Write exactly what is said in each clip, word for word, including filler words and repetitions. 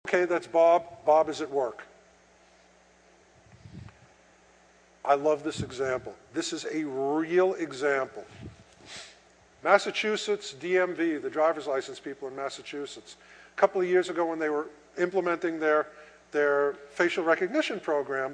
Okay, that's Bob. Bob is at work. I love this example. This is a real example. Massachusetts, D M V, the driver's license people in Massachusetts, a couple of years ago when they were implementing their, their facial recognition program,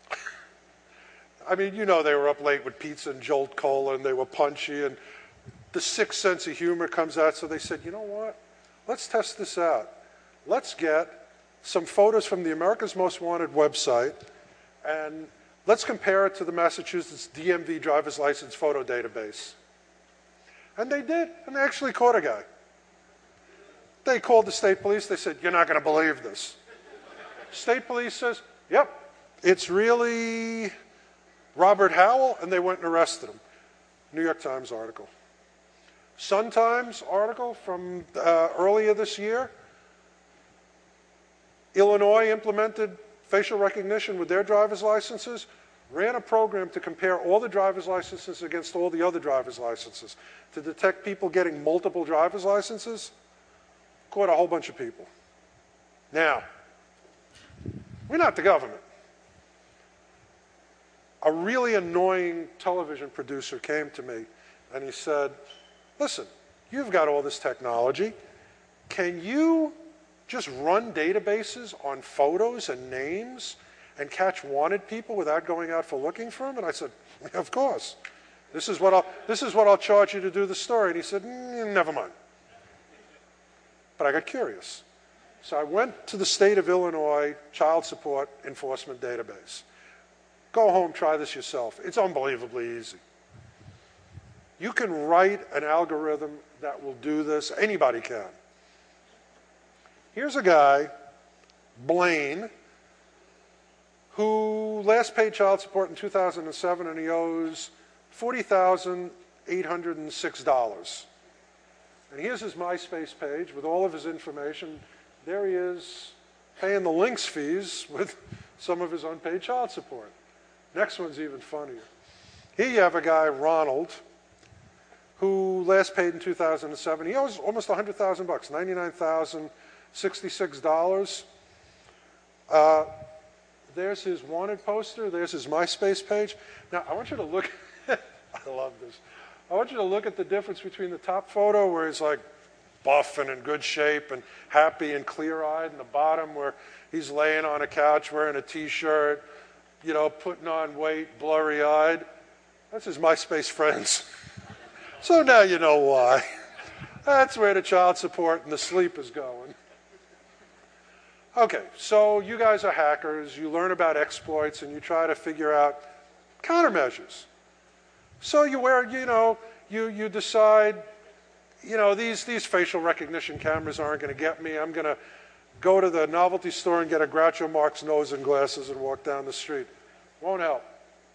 I mean, you know they were up late with pizza and Jolt Cola, and they were punchy, and the sick sense of humor comes out, so they said, you know what? Let's test this out. Let's get some photos from the America's Most Wanted website, and let's compare it to the Massachusetts D M V driver's license photo database. And they did, and they actually caught a guy. They called the state police. They said, you're not going to believe this. State police says, yep, it's really Robert Howell, and they went and arrested him. New York Times article. Sun Times article from uh, earlier this year. Illinois implemented facial recognition with their driver's licenses, ran a program to compare all the driver's licenses against all the other driver's licenses to detect people getting multiple driver's licenses. Caught a whole bunch of people. Now, we're not the government. A really annoying television producer came to me and he said, listen, you've got all this technology. Can you just run databases on photos and names and catch wanted people without going out for looking for them? And I said, of course. This is what I'll, this is what I'll charge you to do the story. And he said, mm, never mind. But I got curious. So I went to the state of Illinois Child Support Enforcement Database. Go home, try this yourself. It's unbelievably easy. You can write an algorithm that will do this. Anybody can. Here's a guy, Blaine, who last paid child support in two thousand seven, and he owes forty thousand eight hundred six dollars. And here's his MySpace page with all of his information. There he is paying the links fees with some of his unpaid child support. Next one's even funnier. Here you have a guy, Ronald, who last paid in two thousand seven. He owes almost one hundred thousand bucks, ninety-nine thousand sixty-six dollars. Uh, there's his wanted poster. There's his MySpace page. Now, I want you to look. I love this. I want you to look at the difference between the top photo where he's like buff and in good shape and happy and clear-eyed, and the bottom where he's laying on a couch wearing a T-shirt, you know, putting on weight, blurry-eyed. That's his MySpace friends. So now you know why. That's where the child support and the sleep is going. Okay, so you guys are hackers. You learn about exploits, and you try to figure out countermeasures. So you wear, you know, you, you decide, you know, these, these facial recognition cameras aren't going to get me. I'm going to go to the novelty store and get a Groucho Marx nose and glasses and walk down the street. Won't help.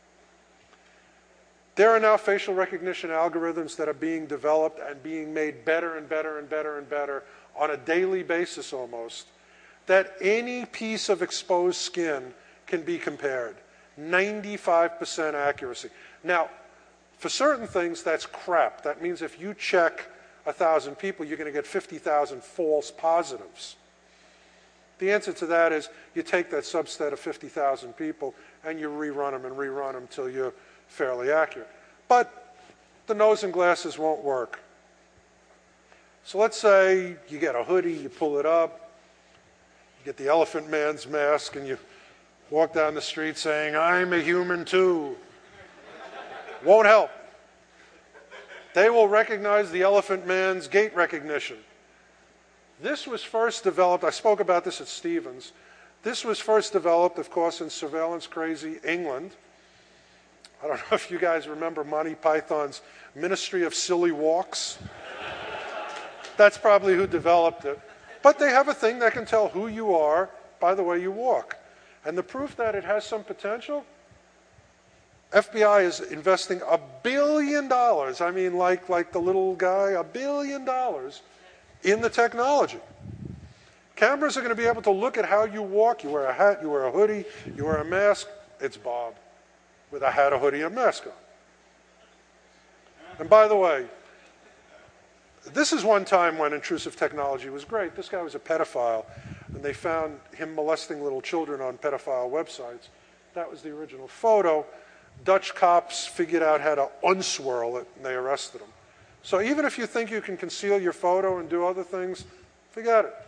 There are now facial recognition algorithms that are being developed and being made better and better and better and better on a daily basis almost, that any piece of exposed skin can be compared. ninety-five percent accuracy. Now, for certain things, that's crap. That means if you check one thousand people, you're going to get fifty thousand false positives. The answer to that is you take that subset of fifty thousand people and you rerun them and rerun them until you're fairly accurate. But the nose and glasses won't work. So let's say you get a hoodie, you pull it up, you get the Elephant Man's mask, and you walk down the street saying, I'm a human too. Won't help. They will recognize the Elephant Man's gait recognition. This was first developed, I spoke about this at Stevens. This was first developed, of course, in surveillance crazy England. I don't know if you guys remember Monty Python's Ministry of Silly Walks. That's probably who developed it. But they have a thing that can tell who you are by the way you walk. And the proof that it has some potential, F B I is investing a billion dollars, I mean like, like the little guy, a billion dollars in the technology. Cameras are going to be able to look at how you walk. You wear a hat, you wear a hoodie, you wear a mask. It's Bob with a hat, a hoodie, and a mask on. And by the way, this is one time when intrusive technology was great. This guy was a pedophile. and they found him molesting little children on pedophile websites. That was the original photo. Dutch cops figured out how to unswirl it, and they arrested him. So even if you think you can conceal your photo and do other things, forget it.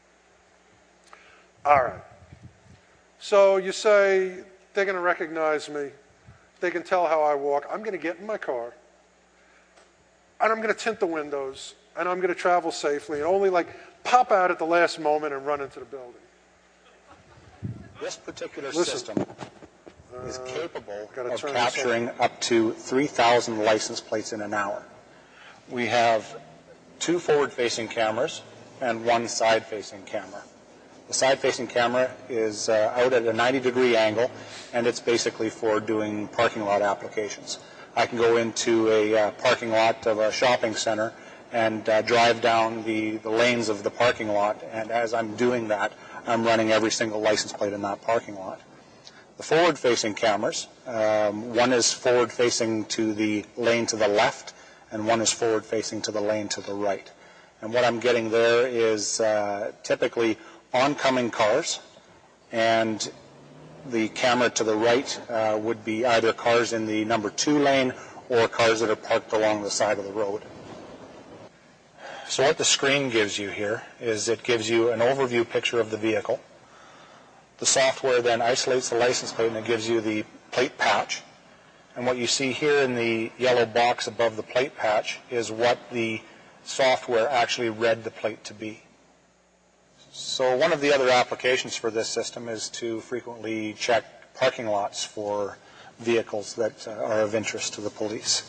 All right. So you say, they're going to recognize me. They can tell how I walk. I'm going to get in my car, and I'm going to tint the windows, and I'm going to travel safely, and only like pop out at the last moment and run into the building. This particular Listen. system is capable uh, of capturing up to three thousand license plates in an hour. We have two forward-facing cameras and one side-facing camera. The side-facing camera is uh, out at a ninety degree angle, and it's basically for doing parking lot applications. I can go into a uh, parking lot of a shopping center and uh, drive down the, the lanes of the parking lot, and as I'm doing that, I'm running every single license plate in that parking lot. The forward-facing cameras, um, one is forward-facing to the lane to the left, and one is forward-facing to the lane to the right. And what I'm getting there is uh, typically oncoming cars, and the camera to the right uh, would be either cars in the number two lane or cars that are parked along the side of the road. So what the screen gives you here is it gives you an overview picture of the vehicle. The software then isolates the license plate and it gives you the plate patch. And what you see here in the yellow box above the plate patch is what the software actually read the plate to be. So one of the other applications for this system is to frequently check parking lots for vehicles that uh, are of interest to the police.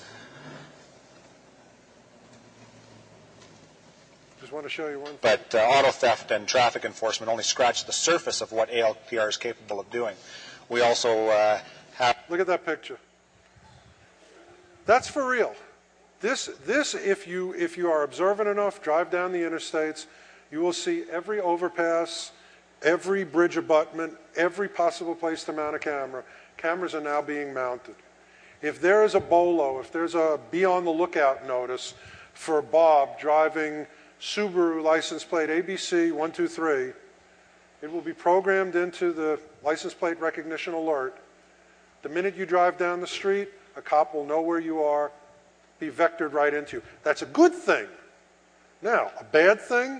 Just want to show you one thing. But uh, auto theft and traffic enforcement only scratch the surface of what A L P R is capable of doing. We also uh, have... Look at that picture. That's for real. This, this if, you, if you are observant enough, drive down the interstates, you will see every overpass, every bridge abutment, every possible place to mount a camera. Cameras are now being mounted. If there is a bolo, if there's a be on the lookout notice for Bob driving Subaru license plate A B C one two three, it will be programmed into the license plate recognition alert. The minute you drive down the street, a cop will know where you are, be vectored right into you. That's a good thing. Now, a bad thing,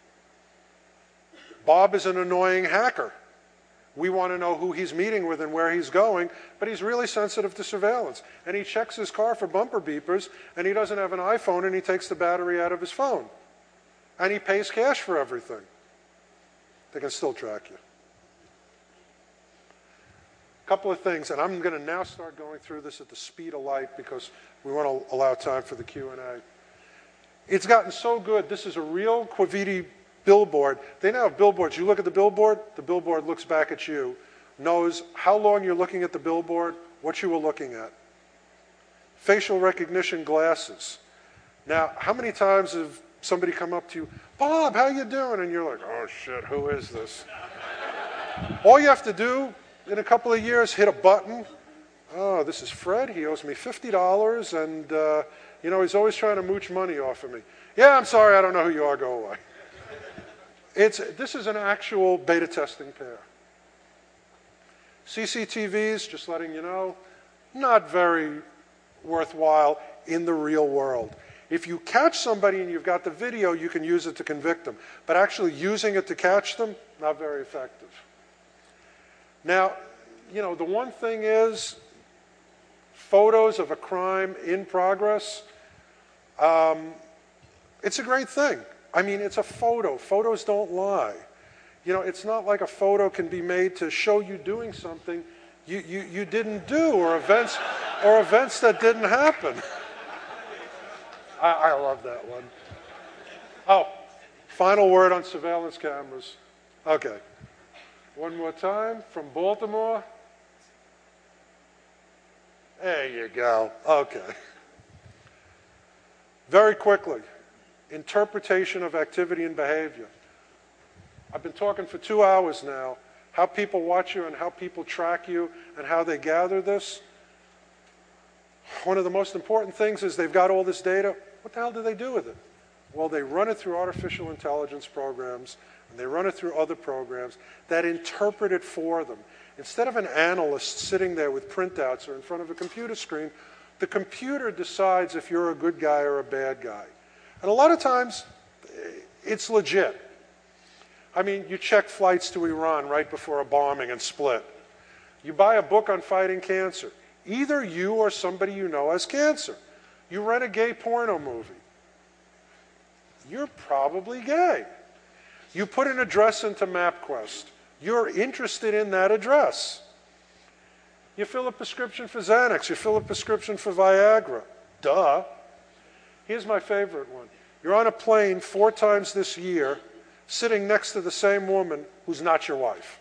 Bob is an annoying hacker. We want to know who he's meeting with and where he's going, but he's really sensitive to surveillance. And he checks his car for bumper beepers, and he doesn't have an iPhone, and he takes the battery out of his phone. And he pays cash for everything. They can still track you. A couple of things, and I'm going to now start going through this at the speed of light because we want to allow time for the Q and A. It's gotten so good. This is a real Quaviti billboard. They now have billboards. You look at the billboard, the billboard looks back at you, knows how long you're looking at the billboard, what you were looking at. Facial recognition glasses. Now, how many times have somebody come up to you, Bob, how you doing? And you're like, oh shit, who is this? All you have to do in a couple of years, hit a button. Oh, this is Fred. He owes me fifty dollars, and uh, you know, he's always trying to mooch money off of me. Yeah, I'm sorry, I don't know who you are. Go away. It's, this is an actual beta testing pair. C C T Vs, just letting you know, not very worthwhile in the real world. If you catch somebody and you've got the video, you can use it to convict them. But actually using it to catch them, not very effective. Now, you know, the one thing is, photos of a crime in progress, um, it's a great thing. I mean, it's a photo. Photos don't lie. You know, it's not like a photo can be made to show you doing something you, you, you didn't do, or events, or events that didn't happen. I, I love that one. Oh, final word on surveillance cameras. Okay. One more time, from Baltimore. There you go. Okay. Very quickly, interpretation of activity and behavior. I've been talking for two hours now, how people watch you and how people track you and how they gather this. One of the most important things is they've got all this data. What the hell do they do with it? Well, they run it through artificial intelligence programs, and they run it through other programs that interpret it for them. Instead of an analyst sitting there with printouts or in front of a computer screen, the computer decides if you're a good guy or a bad guy. And a lot of times, it's legit. I mean, you check flights to Iran right before a bombing and split. You buy a book on fighting cancer. Either you or somebody you know has cancer. You rent a gay porno movie. You're probably gay. You put an address into MapQuest. You're interested in that address. You fill a prescription for Xanax. You fill a prescription for Viagra. Duh. Here's my favorite one. You're on a plane four times this year, sitting next to the same woman who's not your wife.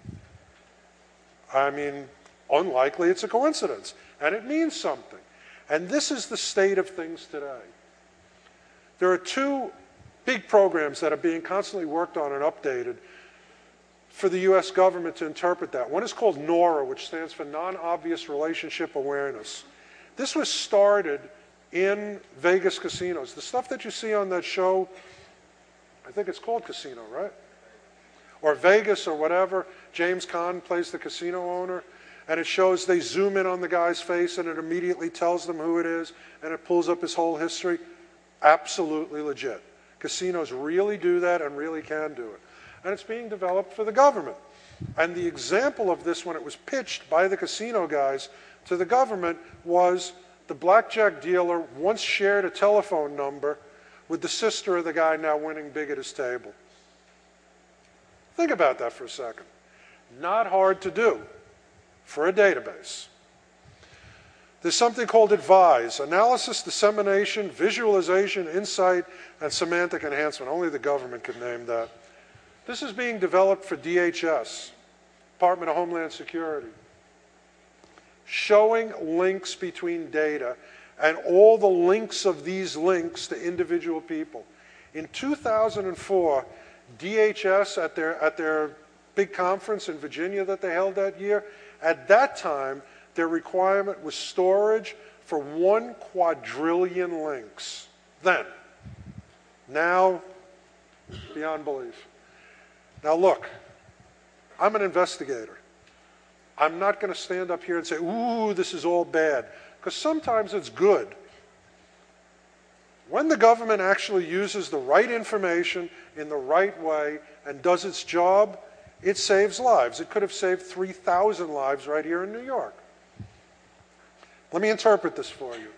I mean, unlikely it's a coincidence. And it means something. And this is the state of things today. There are two big programs that are being constantly worked on and updated for the U S government to interpret that. One is called NORA, which stands for Non-Obvious Relationship Awareness. This was started in Vegas casinos. The stuff that you see on that show, I think it's called Casino, right? Or Vegas or whatever. James Caan plays the casino owner, and it shows they zoom in on the guy's face and it immediately tells them who it is, and it pulls up his whole history. Absolutely legit. Casinos really do that and really can do it. And it's being developed for the government. And the example of this when it was pitched by the casino guys to the government was the blackjack dealer once shared a telephone number with the sister of the guy now winning big at his table. Think about that for a second. Not hard to do for a database. There's something called ADVISE, Analysis, Dissemination, Visualization, Insight, and Semantic Enhancement. Only the government could name that. This is being developed for D H S, Department of Homeland Security, showing links between data and all the links of these links to individual people. In two thousand four, D H S, at their, at their big conference in Virginia that they held that year, at that time, their requirement was storage for one quadrillion links. Then. Now, beyond belief. Now look, I'm an investigator. I'm not going to stand up here and say, ooh, this is all bad, because sometimes it's good. When the government actually uses the right information in the right way and does its job, it saves lives. It could have saved three thousand lives right here in New York. Let me interpret this for you.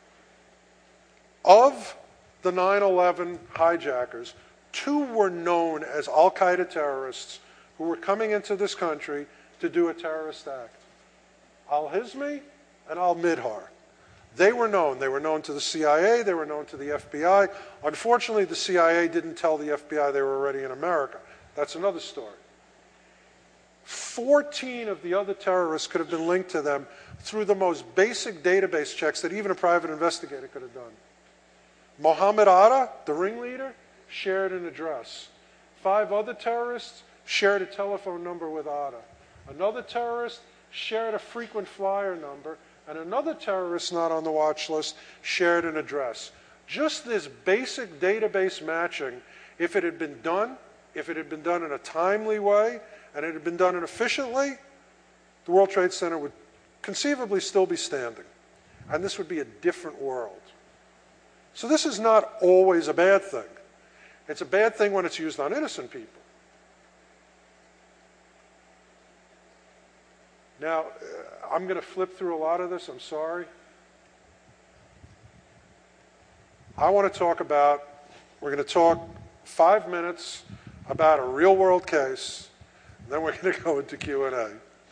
Of the nine eleven hijackers, two were known as Al-Qaeda terrorists who were coming into this country to do a terrorist act. Al-Hizmi and Al-Midhar. They were known. They were known to the C I A. They were known to the F B I. Unfortunately, the C I A didn't tell the F B I they were already in America. That's another story. fourteen of the other terrorists could have been linked to them through the most basic database checks that even a private investigator could have done. Mohammed Atta, the ringleader, shared an address. Five other terrorists shared a telephone number with Atta. Another terrorist shared a frequent flyer number, and another terrorist not on the watch list shared an address. Just this basic database matching, if it had been done, if it had been done in a timely way, and it had been done efficiently, the World Trade Center would conceivably still be standing. And this would be a different world. So this is not always a bad thing. It's a bad thing when it's used on innocent people. Now, I'm going to flip through a lot of this. I'm sorry. I want to talk about, we're going to talk five minutes about a real-world case, and then we're going to go into Q and A.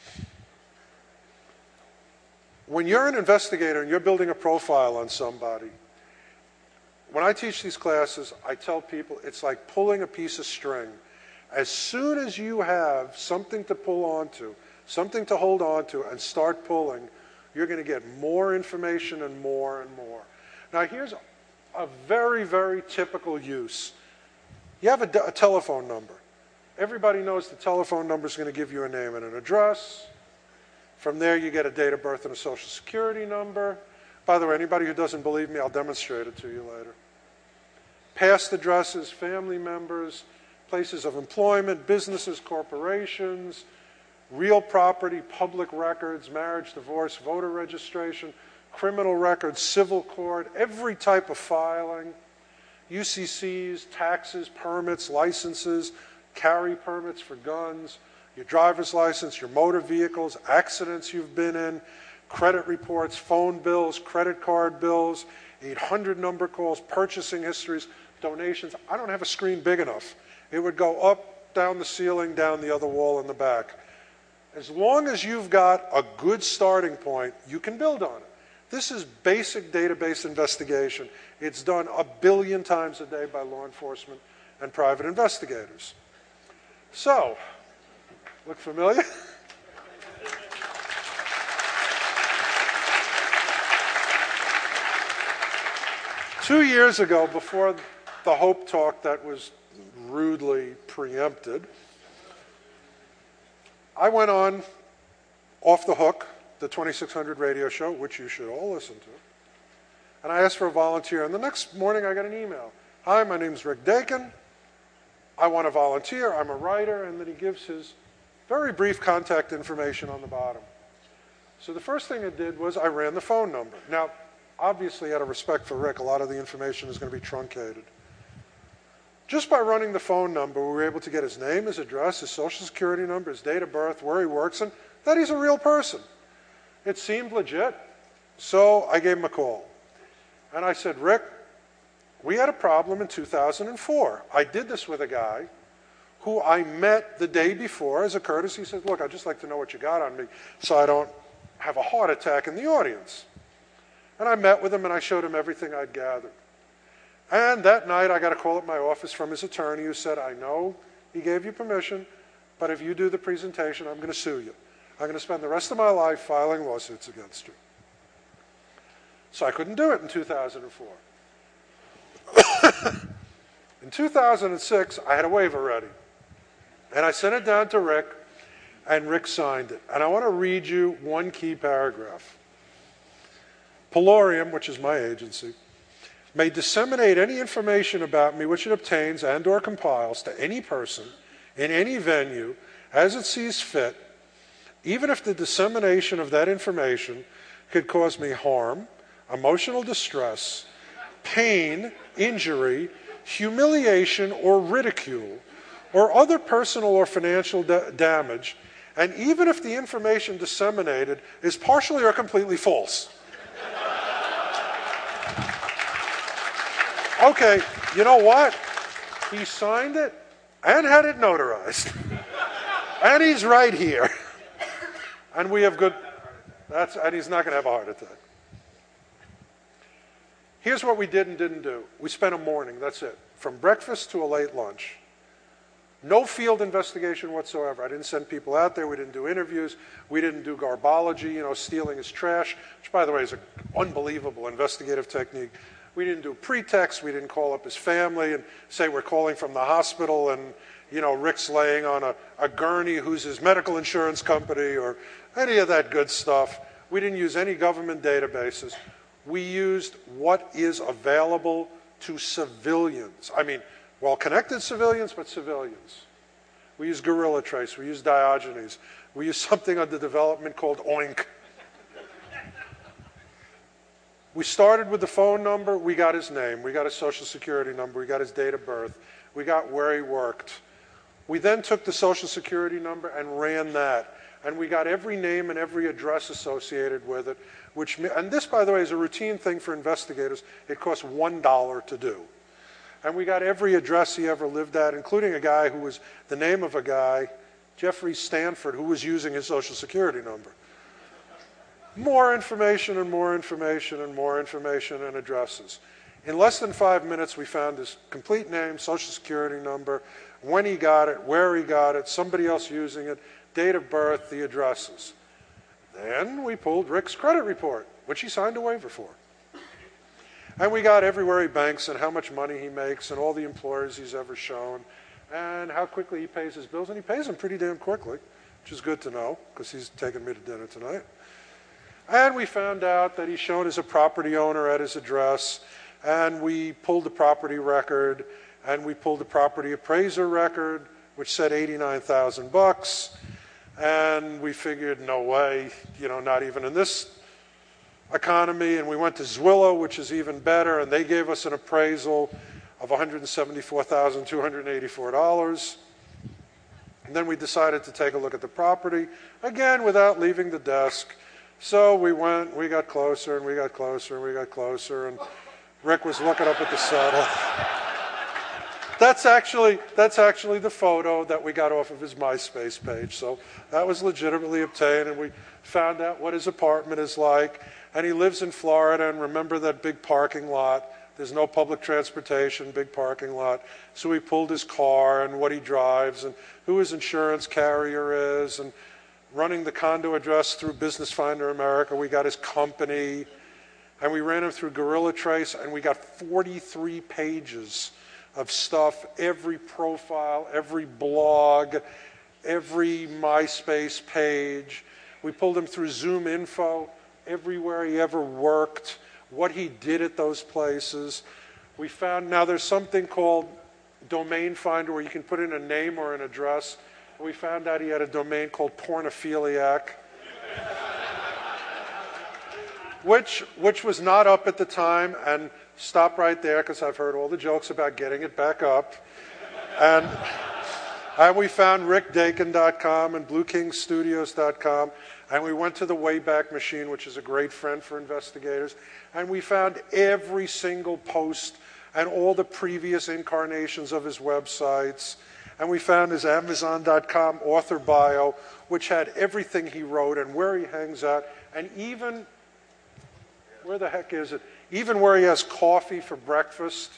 When you're an investigator and you're building a profile on somebody, when I teach these classes, I tell people it's like pulling a piece of string. As soon as you have something to pull onto, something to hold onto, and start pulling, you're going to get more information and more and more. Now here's a very, very typical use. You have a, a telephone number. Everybody knows the telephone number is going to give you a name and an address. From there, you get a date of birth and a social security number. By the way, anybody who doesn't believe me, I'll demonstrate it to you later. Past addresses, family members, places of employment, businesses, corporations, real property, public records, marriage, divorce, voter registration, criminal records, civil court, every type of filing, U C Cs, taxes, permits, licenses, carry permits for guns, your driver's license, your motor vehicles, accidents you've been in, credit reports, phone bills, credit card bills, eight hundred number calls, purchasing histories, donations. I don't have a screen big enough. It would go up, down the ceiling, down the other wall in the back. As long as you've got a good starting point, you can build on it. This is basic database investigation. It's done a billion times a day by law enforcement and private investigators. So, look familiar? Two years ago, before the Hope Talk that was rudely preempted, I went on Off the Hook, the twenty-six hundred radio show, which you should all listen to, and I asked for a volunteer. And the next morning I got an email. Hi, my name's Rick Dakin. I want to volunteer. I'm a writer. And then he gives his very brief contact information on the bottom. So the first thing I did was I ran the phone number. Now, obviously, out of respect for Rick, a lot of the information is going to be truncated. Just by running the phone number, we were able to get his name, his address, his social security number, his date of birth, where he works, and that he's a real person. It seemed legit, so I gave him a call. And I said, Rick, we had a problem in two thousand four. I did this with a guy who I met the day before as a courtesy. He said, look, I'd just like to know what you got on me so I don't have a heart attack in the audience. And I met with him and I showed him everything I'd gathered. And that night I got a call at my office from his attorney who said, I know he gave you permission, but if you do the presentation, I'm going to sue you. I'm going to spend the rest of my life filing lawsuits against you. So I couldn't do it in two thousand four. In two thousand six, I had a waiver ready. And I sent it down to Rick, and Rick signed it. And I want to read you one key paragraph. Pelorium, which is my agency, may disseminate any information about me which it obtains and or compiles to any person in any venue as it sees fit, even if the dissemination of that information could cause me harm, emotional distress, pain, injury, humiliation, or ridicule, or other personal or financial da- damage, and even if the information disseminated is partially or completely false. Okay, you know what? He signed it and had it notarized. And he's right here. And we have good, that's, and he's not going to have a heart attack. Here's what we did and didn't do. We spent a morning, that's it, from breakfast to a late lunch. No field investigation whatsoever. I didn't send people out there. We didn't do interviews. We didn't do garbology, you know, stealing his trash, which, by the way, is an unbelievable investigative technique. We didn't do pretext. We didn't call up his family and say we're calling from the hospital and, you know, Rick's laying on a, a gurney who's his medical insurance company or any of that good stuff. We didn't use any government databases. We used what is available to civilians. I mean, well-connected civilians, but civilians. We use Gorilla Trace. We use Diogenes. We use something under development called OINK. We started with the phone number. We got his name. We got his social security number. We got his date of birth. We got where he worked. We then took the social security number and ran that. And we got every name and every address associated with it. Which, and this, by the way, is a routine thing for investigators. It costs one dollar to do. And we got every address he ever lived at, including a guy who was the name of a guy, Jeffrey Stanford, who was using his social security number. More information and more information and more information and addresses. In less than five minutes, we found his complete name, social security number, when he got it, where he got it, somebody else using it, date of birth, the addresses. Then we pulled Rick's credit report, which he signed a waiver for. And we got everywhere he banks and how much money he makes and all the employers he's ever shown and how quickly he pays his bills. And he pays them pretty damn quickly, which is good to know because he's taking me to dinner tonight. And we found out that he's shown as a property owner at his address. And we pulled the property record. and we pulled the property appraiser record, which said eighty-nine thousand bucks, and we figured, no way, you know, not even in this economy, and we went to Zwillow, which is even better, and they gave us an appraisal of one hundred seventy-four thousand two hundred eighty-four dollars. And then we decided to take a look at the property, again, without leaving the desk. So we went, we got closer, and we got closer, and we got closer, and Rick was looking up at the saddle. That's actually, that's actually the photo that we got off of his MySpace page. So that was legitimately obtained, and we found out what his apartment is like. And he lives in Florida, and remember that big parking lot. There's no public transportation, big parking lot. So we pulled his car and what he drives and who his insurance carrier is, and running the condo address through Business Finder America, we got his company, and we ran him through Gorilla Trace, and we got forty-three pages of stuff, every profile, every blog, every MySpace page. We pulled him through Zoom Info, everywhere he ever worked, what he did at those places. We found, now there's something called Domain Finder where you can put in a name or an address. We found out he had a domain called Pornophiliac, which, which was not up at the time, and stop right there because I've heard all the jokes about getting it back up. And, and we found rick dakin dot com and blue king studios dot com, and we went to the Wayback Machine, which is a great friend for investigators, and we found every single post and all the previous incarnations of his websites. And we found his amazon dot com author bio, which had everything he wrote and where he hangs out, and even, where the heck is it? Even where he has coffee for breakfast.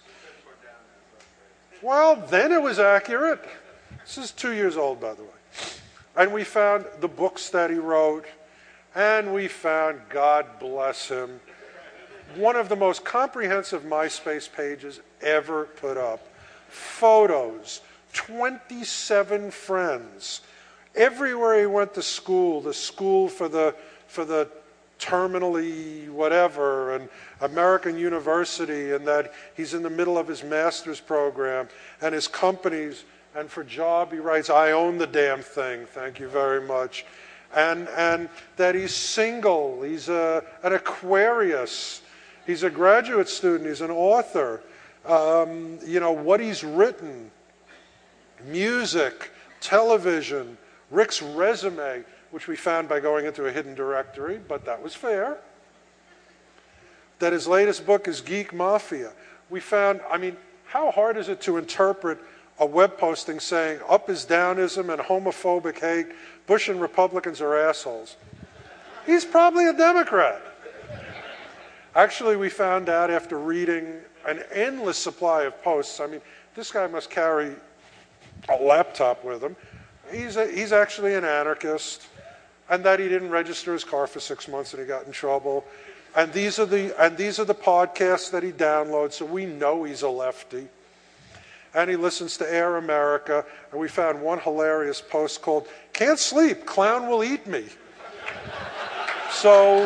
Well, then it was accurate. This is two years old, by the way. And we found the books that he wrote, and we found, God bless him, one of the most comprehensive MySpace pages ever put up. Photos, twenty-seven friends. Everywhere he went to school, the school for the for the terminally whatever, and American University, and that he's in the middle of his master's program, and his companies, and for job he writes, I own the damn thing, thank you very much. And and that he's single, he's a, an Aquarius, he's a graduate student, he's an author, um, you know, what he's written, music, television, Rick's resume, which we found by going into a hidden directory, but that was fair. That his latest book is Geek Mafia. We found, I mean, how hard is it to interpret a web posting saying up is downism and homophobic hate, Bush and Republicans are assholes? He's probably a Democrat. Actually, we found out after reading an endless supply of posts, I mean, this guy must carry a laptop with him. He's, a, he's actually an anarchist, and that he didn't register his car for six months and he got in trouble. And these are the, and these are the podcasts that he downloads, so we know he's a lefty. And he listens to Air America, and we found one hilarious post called, Can't Sleep, Clown Will Eat Me. so,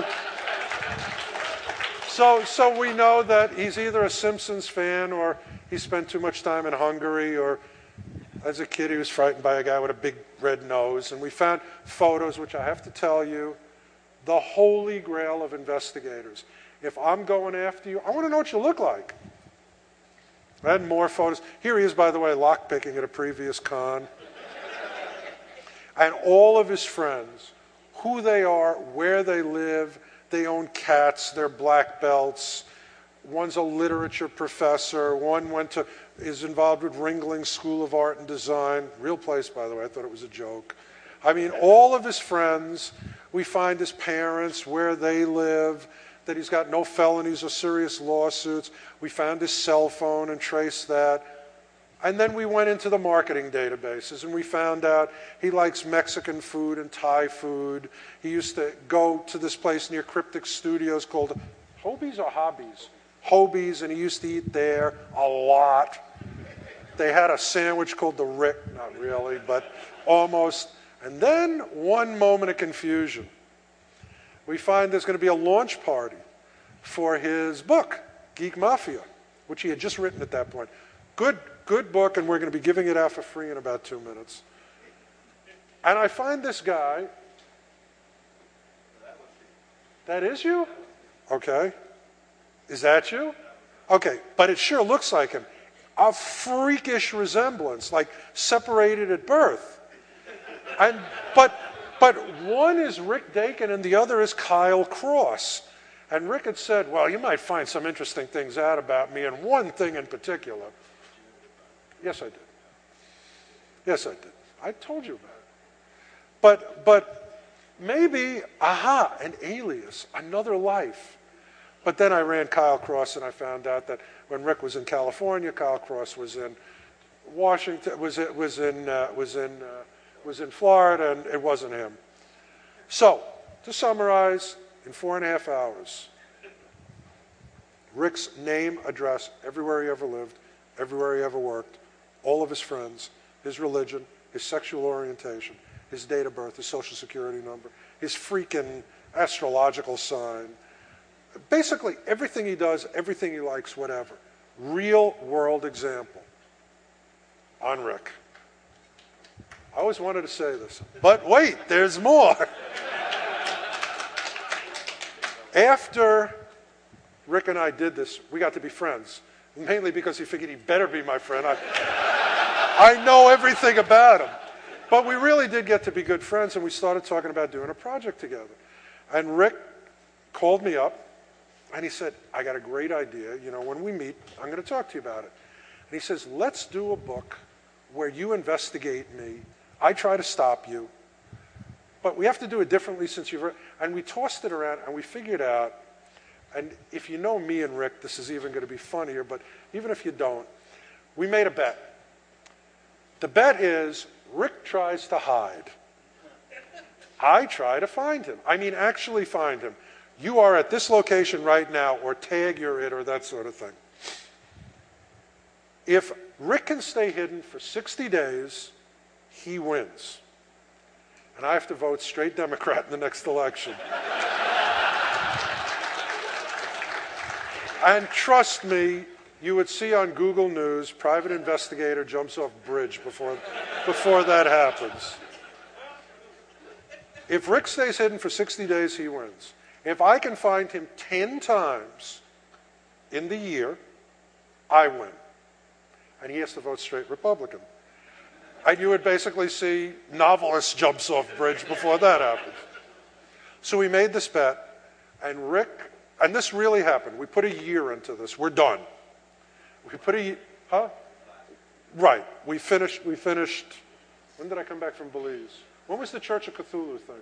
so, so we know that he's either a Simpsons fan or he spent too much time in Hungary, or as a kid he was frightened by a guy with a big red nose. And we found photos, which I have to tell you, the holy grail of investigators. If I'm going after you, I want to know what you look like. I had more photos. Here he is, by the way, lockpicking at a previous con. And all of his friends, who they are, where they live, they own cats, they're black belts. One's a literature professor. One went to, is involved with Ringling School of Art and Design. Real place, by the way. I thought it was a joke. I mean, all of his friends, we find his parents, where they live, that he's got no felonies or serious lawsuits. We found his cell phone and traced that. And then we went into the marketing databases, and we found out he likes Mexican food and Thai food. He used to go to this place near Cryptic Studios called Hobie's or Hobbies? Hobie's, and he used to eat there a lot. They had a sandwich called the Rick, not really, but almost. And then one moment of confusion. We find there's going to be a launch party for his book, Geek Mafia, which he had just written at that point. Good, good book, and we're going to be giving it out for free in about two minutes. And I find this guy. That is you? Okay. Is that you? Okay, but it sure looks like him. A freakish resemblance, like separated at birth. And but but one is Rick Dakin and the other is Kyle Cross. And Rick had said, well, you might find some interesting things out about me, and one thing in particular. Yes, I did. Yes, I did. I told you about it. But but maybe, aha, an alias, another life. But then I ran Kyle Cross, and I found out that when Rick was in California, Kyle Cross was in Washington, was it was in uh, was in uh, was in Florida, and it wasn't him. So to summarize, in four and a half hours, Rick's name, address, everywhere he ever lived, everywhere he ever worked, all of his friends, his religion, his sexual orientation, his date of birth, his social security number, his freaking astrological sign. Basically, everything he does, everything he likes, whatever. Real world example on Rick. I always wanted to say this, but wait, there's more. After Rick and I did this, we got to be friends, mainly because he figured he better be my friend. I, I know everything about him. But we really did get to be good friends, and we started talking about doing a project together. And Rick called me up, and he said, I got a great idea. You know, when we meet, I'm going to talk to you about it. And he says, let's do a book where you investigate me. I try to stop you. But we have to do it differently since you've... And we tossed it around, and we figured out, and if you know me and Rick, this is even going to be funnier, but even if you don't, we made a bet. The bet is Rick tries to hide. I try to find him. I mean, actually find him. You are at this location right now, or tag you're it, or that sort of thing. If Rick can stay hidden for sixty days, he wins. And I have to vote straight Democrat in the next election. And trust me, you would see on Google News, private investigator jumps off bridge before, before that happens. If Rick stays hidden for sixty days, he wins. If I can find him ten times in the year, I win. And he has to vote straight Republican. And you would basically see novelist jumps off bridge before that happens. So we made this bet, and Rick, and this really happened. We put a year into this. We're done. We put a, huh? Right. We finished, we finished, when did I come back from Belize? When was the Church of Cthulhu thing?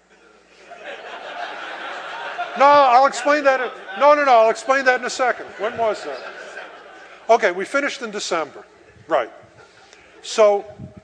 No, I'll explain that. In, no, no, no, I'll explain that in a second. When was that? Okay, we finished in December. Right. So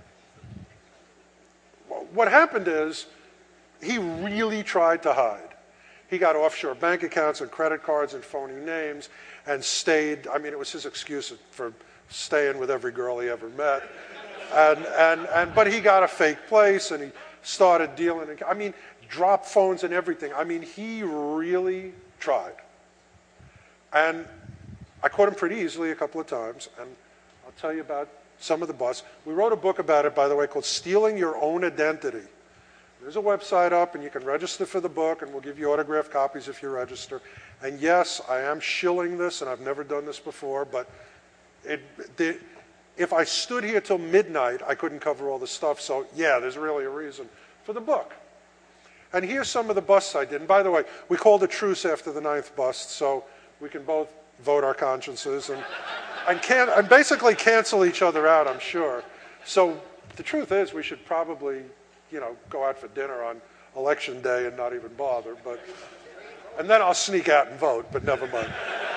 what happened is he really tried to hide. He got offshore bank accounts and credit cards and phony names and stayed. I mean, it was his excuse for staying with every girl he ever met. And, and, and, but he got a fake place, and he started dealing. In, I mean, dropped phones and everything. I mean, he really tried. And I caught him pretty easily a couple of times, and I'll tell you about some of the busts. We wrote a book about it, by the way, called Stealing Your Own Identity. There's a website up, and you can register for the book, and we'll give you autographed copies if you register. And yes, I am shilling this, and I've never done this before, but it, the, if I stood here till midnight, I couldn't cover all the stuff. So yeah, there's really a reason for the book. And here's some of the busts I did. And by the way, we called a truce after the ninth bust, so we can both vote our consciences and and, can, and basically cancel each other out, I'm sure. So the truth is, we should probably, you know, go out for dinner on election day and not even bother. But and then I'll sneak out and vote, but never mind.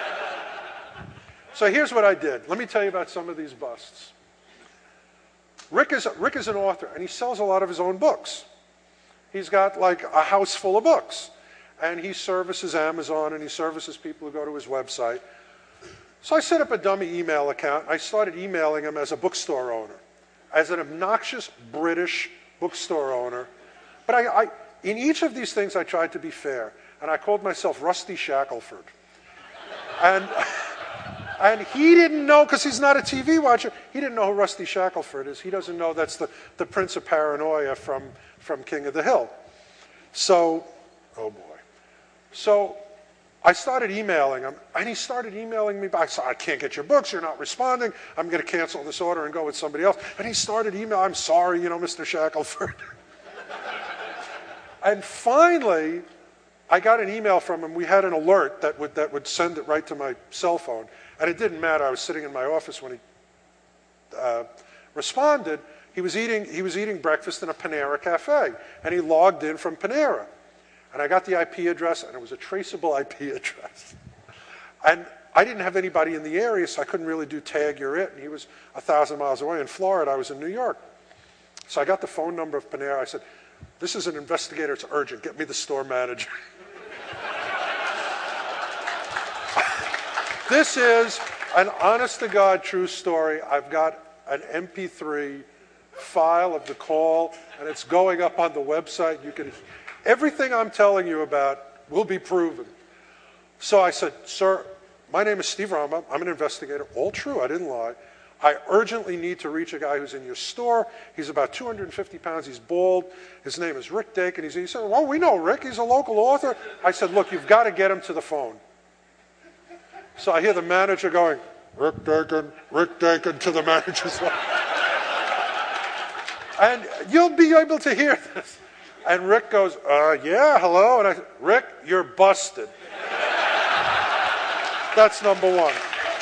So here's what I did. Let me tell you about some of these busts. Rick is, Rick is an author, and he sells a lot of his own books. He's got like a house full of books. And he services Amazon, and he services people who go to his website. So I set up a dummy email account. I started emailing him as a bookstore owner, as an obnoxious British bookstore owner. But I, I, in each of these things, I tried to be fair. And I called myself Rusty Shackelford. And... And he didn't know, because he's not a T V watcher, he didn't know who Rusty Shackelford is. He doesn't know that's the, the Prince of Paranoia from, from King of the Hill. So, oh boy. So I started emailing him, and he started emailing me back. I said, I can't get your books, you're not responding, I'm going to cancel this order and go with somebody else. And he started emailing, I'm sorry, you know, Mister Shackelford. And finally, I got an email from him. We had an alert that would, that would send it right to my cell phone. And it didn't matter. I was sitting in my office when he uh, responded. He was, eating, he was eating breakfast in a Panera cafe. And he logged in from Panera. And I got the I P address, and it was a traceable I P address. And I didn't have anybody in the area, so I couldn't really do tag you're it. And he was a thousand miles away in Florida. I was in New York. So I got the phone number of Panera. I said, this is an investigator. It's urgent. Get me the store manager. This is an honest-to-God true story. I've got an M P three file of the call, and it's going up on the website. You can, everything I'm telling you about will be proven. So I said, sir, my name is Steve Rama. I'm an investigator. All true. I didn't lie. I urgently need to reach a guy who's in your store. He's about two hundred fifty pounds. He's bald. His name is Rick Dakin. He's, he said, well, we know Rick. He's a local author. I said, look, you've got to get him to the phone. So I hear the manager going, Rick Dakin, Rick Dakin, to the manager's line. And you'll be able to hear this. And Rick goes, uh, yeah, hello. And I said, Rick, you're busted. That's number one.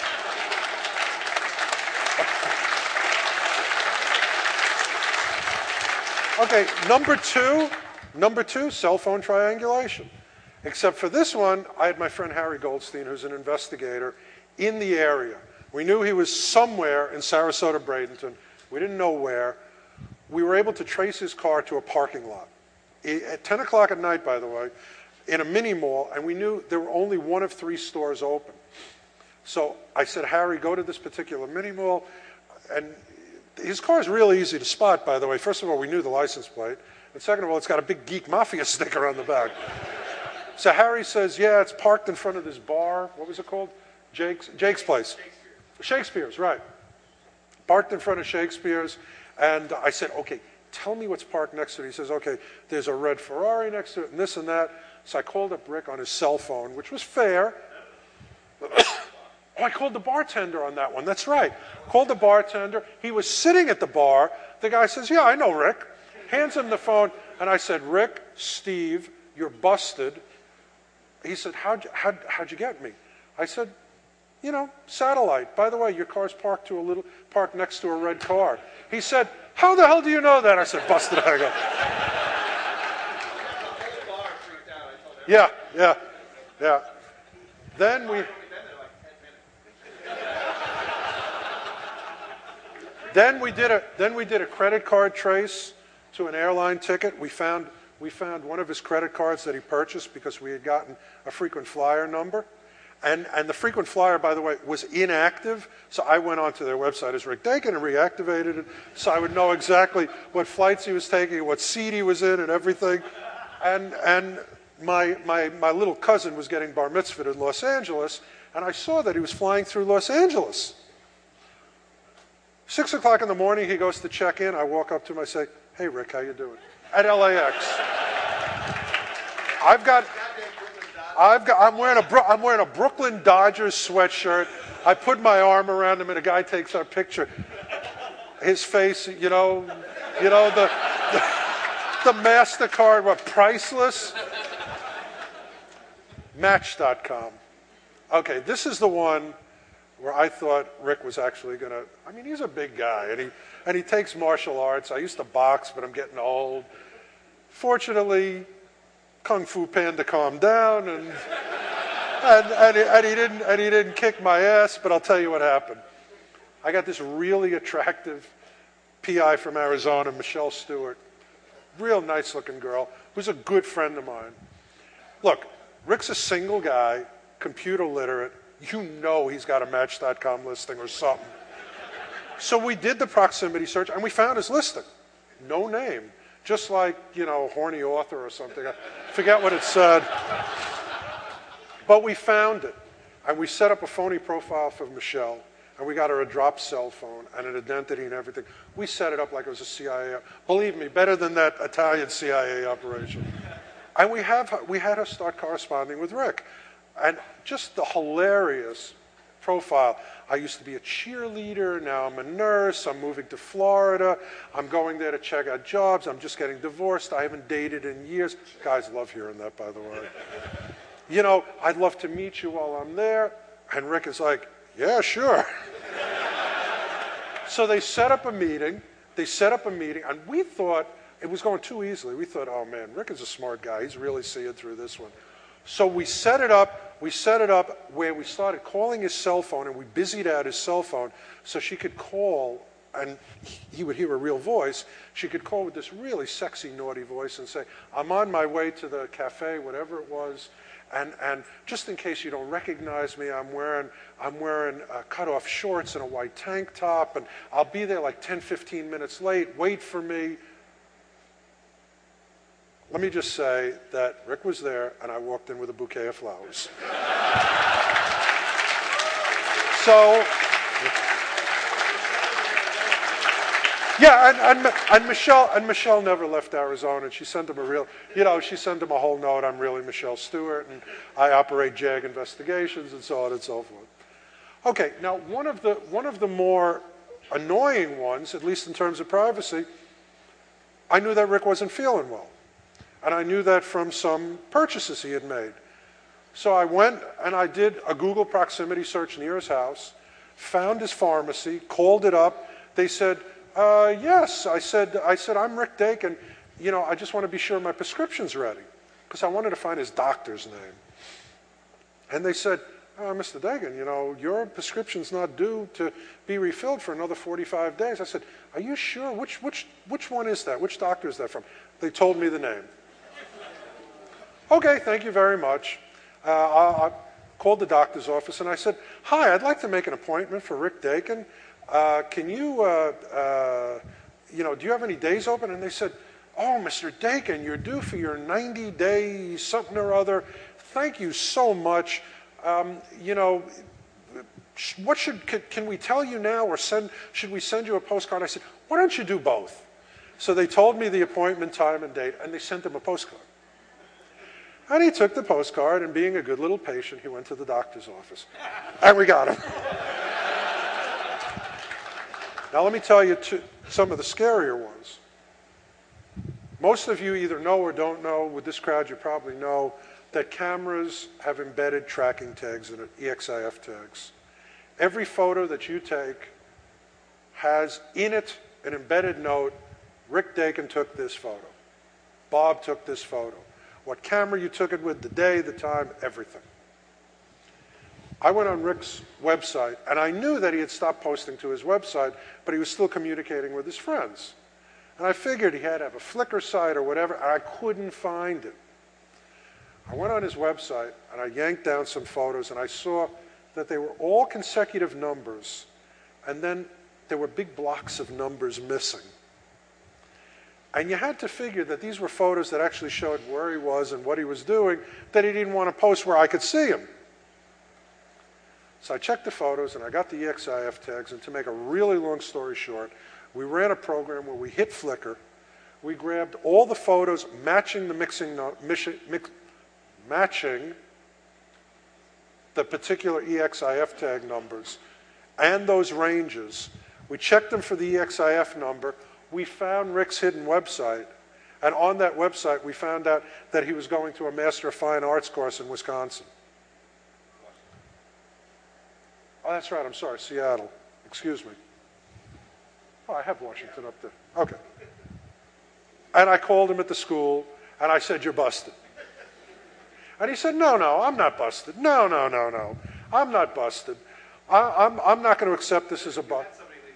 Okay, number two, number two, cell phone triangulation. Except for this one, I had my friend Harry Goldstein, who's an investigator, in the area. We knew he was somewhere in Sarasota, Bradenton. We didn't know where. We were able to trace his car to a parking lot. At ten o'clock at night, by the way, in a mini mall, and we knew there were only one of three stores open. So I said, Harry, go to this particular mini mall, and his car is really easy to spot, by the way. First of all, we knew the license plate. And second of all, it's got a big Geek Mafia sticker on the back. So Harry says, yeah, it's parked in front of this bar. What was it called? Jake's, Jake's Place. Shakespeare's. Shakespeare's, right. Parked in front of Shakespeare's. And I said, okay, tell me what's parked next to it. He says, okay, there's a red Ferrari next to it and this and that. So I called up Rick on his cell phone, which was fair. Oh, I called the bartender on that one. That's right. Called the bartender. He was sitting at the bar. The guy says, yeah, I know Rick. Hands him the phone. And I said, Rick, Steve, you're busted. He said, how'd you, how'd, how'd you get me? I said, you know, satellite. By the way, your car's parked to a little, parked next to a red car. He said, how the hell do you know that? I said, busted. I go. Yeah, yeah, yeah. Then we... Then we did a then we did a credit card trace to an airline ticket. We found we found one of his credit cards that he purchased because we had gotten a frequent flyer number, and and the frequent flyer, by the way, was inactive. So I went onto their website as Rick Dakin and reactivated it, so I would know exactly what flights he was taking, what seat he was in, and everything. And and my my my little cousin was getting bar mitzvahed in Los Angeles, and I saw that he was flying through Los Angeles. Six o'clock in the morning, he goes to check in. I walk up to him, I say, hey, Rick, how you doing? At L A X. I've got, I've got, I'm wearing a, I'm wearing a Brooklyn Dodgers sweatshirt. I put my arm around him, and a guy takes our picture. His face, you know, you know, the, the, the MasterCard, what, priceless? Match dot com. Okay, this is the one where I thought Rick was actually going to, I mean, he's a big guy, and he, and he takes martial arts. I used to box, but I'm getting old. Fortunately, Kung Fu Panda calmed down, and, and, and, he, and, he didn't, and he didn't kick my ass, but I'll tell you what happened. I got this really attractive P I from Arizona, Michelle Stewart, real nice-looking girl, who's a good friend of mine. Look, Rick's a single guy, computer literate. You know he's got a Match dot com listing or something. So we did the proximity search, and we found his listing. No name. Just like, you know, horny author or something. I forget what it said. But we found it. And we set up a phony profile for Michelle, and we got her a drop cell phone and an identity and everything. We set it up like it was a C I A. Believe me, better than that Italian C I A operation. And we, have, we had her start corresponding with Rick. And just the hilarious profile. I used to be a cheerleader, now I'm a nurse, I'm moving to Florida, I'm going there to check out jobs, I'm just getting divorced, I haven't dated in years. Guys love hearing that, by the way. You know, I'd love to meet you while I'm there. And Rick is like, yeah, sure. So they set up a meeting, they set up a meeting, and we thought it was going too easily. We thought, oh man, Rick is a smart guy, he's really seeing through this one. So we set it up, we set it up where we started calling his cell phone, and we busied out his cell phone so she could call, and he would hear a real voice. She could call with this really sexy, naughty voice and say, I'm on my way to the cafe, whatever it was, and, and just in case you don't recognize me, I'm wearing, I'm wearing uh, cut-off shorts and a white tank top, and I'll be there like ten, fifteen minutes late, wait for me. Let me just say that Rick was there, and I walked in with a bouquet of flowers. So, yeah, and, and, and Michelle and Michelle never left Arizona, and she sent him a real, you know, she sent him a whole note. I'm really Michelle Stewart, and I operate JAG Investigations, and so on and so forth. Okay, now one of the one of the more annoying ones, at least in terms of privacy, I knew that Rick wasn't feeling well. And I knew that from some purchases he had made. So I went and I did a Google proximity search near his house, found his pharmacy, called it up. They said, uh, yes. I said, I said, I'm Rick Dakin. You know, I just want to be sure my prescription's ready. Because I wanted to find his doctor's name. And they said, oh, Mister Dakin, you know, your prescription's not due to be refilled for another forty-five days. I said, are you sure? Which, which, which one is that? Which doctor is that from? They told me the name. Okay, thank you very much. Uh, I, I called the doctor's office and I said, hi, I'd like to make an appointment for Rick Dakin. Uh, can you, uh, uh, you know, do you have any days open? And they said, oh, Mister Dakin, you're due for your ninety day something or other. Thank you so much. Um, you know, what should, can, can we tell you now or send, should we send you a postcard? I said, why don't you do both? So they told me the appointment, time, and date, and they sent him a postcard. And he took the postcard, and being a good little patient, he went to the doctor's office. And we got him. Now let me tell you two, some of the scarier ones. Most of you either know or don't know, with this crowd you probably know, that cameras have embedded tracking tags in it, E X I F tags. Every photo that you take has in it an embedded note, Rick Dakin took this photo. Bob took this photo. What camera you took it with, the day, the time, everything. I went on Rick's website, and I knew that he had stopped posting to his website, but he was still communicating with his friends. And I figured he had to have a Flickr site or whatever, and I couldn't find it. I went on his website, and I yanked down some photos, and I saw that they were all consecutive numbers, and then there were big blocks of numbers missing. And you had to figure that these were photos that actually showed where he was and what he was doing, that he didn't want to post where I could see him. So I checked the photos, and I got the E X I F tags, and to make a really long story short, we ran a program where we hit Flickr, we grabbed all the photos matching the mixing, no, mix, mix, matching the particular E X I F tag numbers and those ranges. We checked them for the E X I F number. We found Rick's hidden website, and on that website we found out that he was going to a Master of Fine Arts course in Wisconsin. Oh, that's right, I'm sorry, Seattle. Excuse me. Oh, I have Washington up there. Okay. And I called him at the school, and I said, you're busted. And he said, no, no, I'm not busted. No, no, no, no. I'm not busted. I, I'm, I'm not going to accept this as a bust.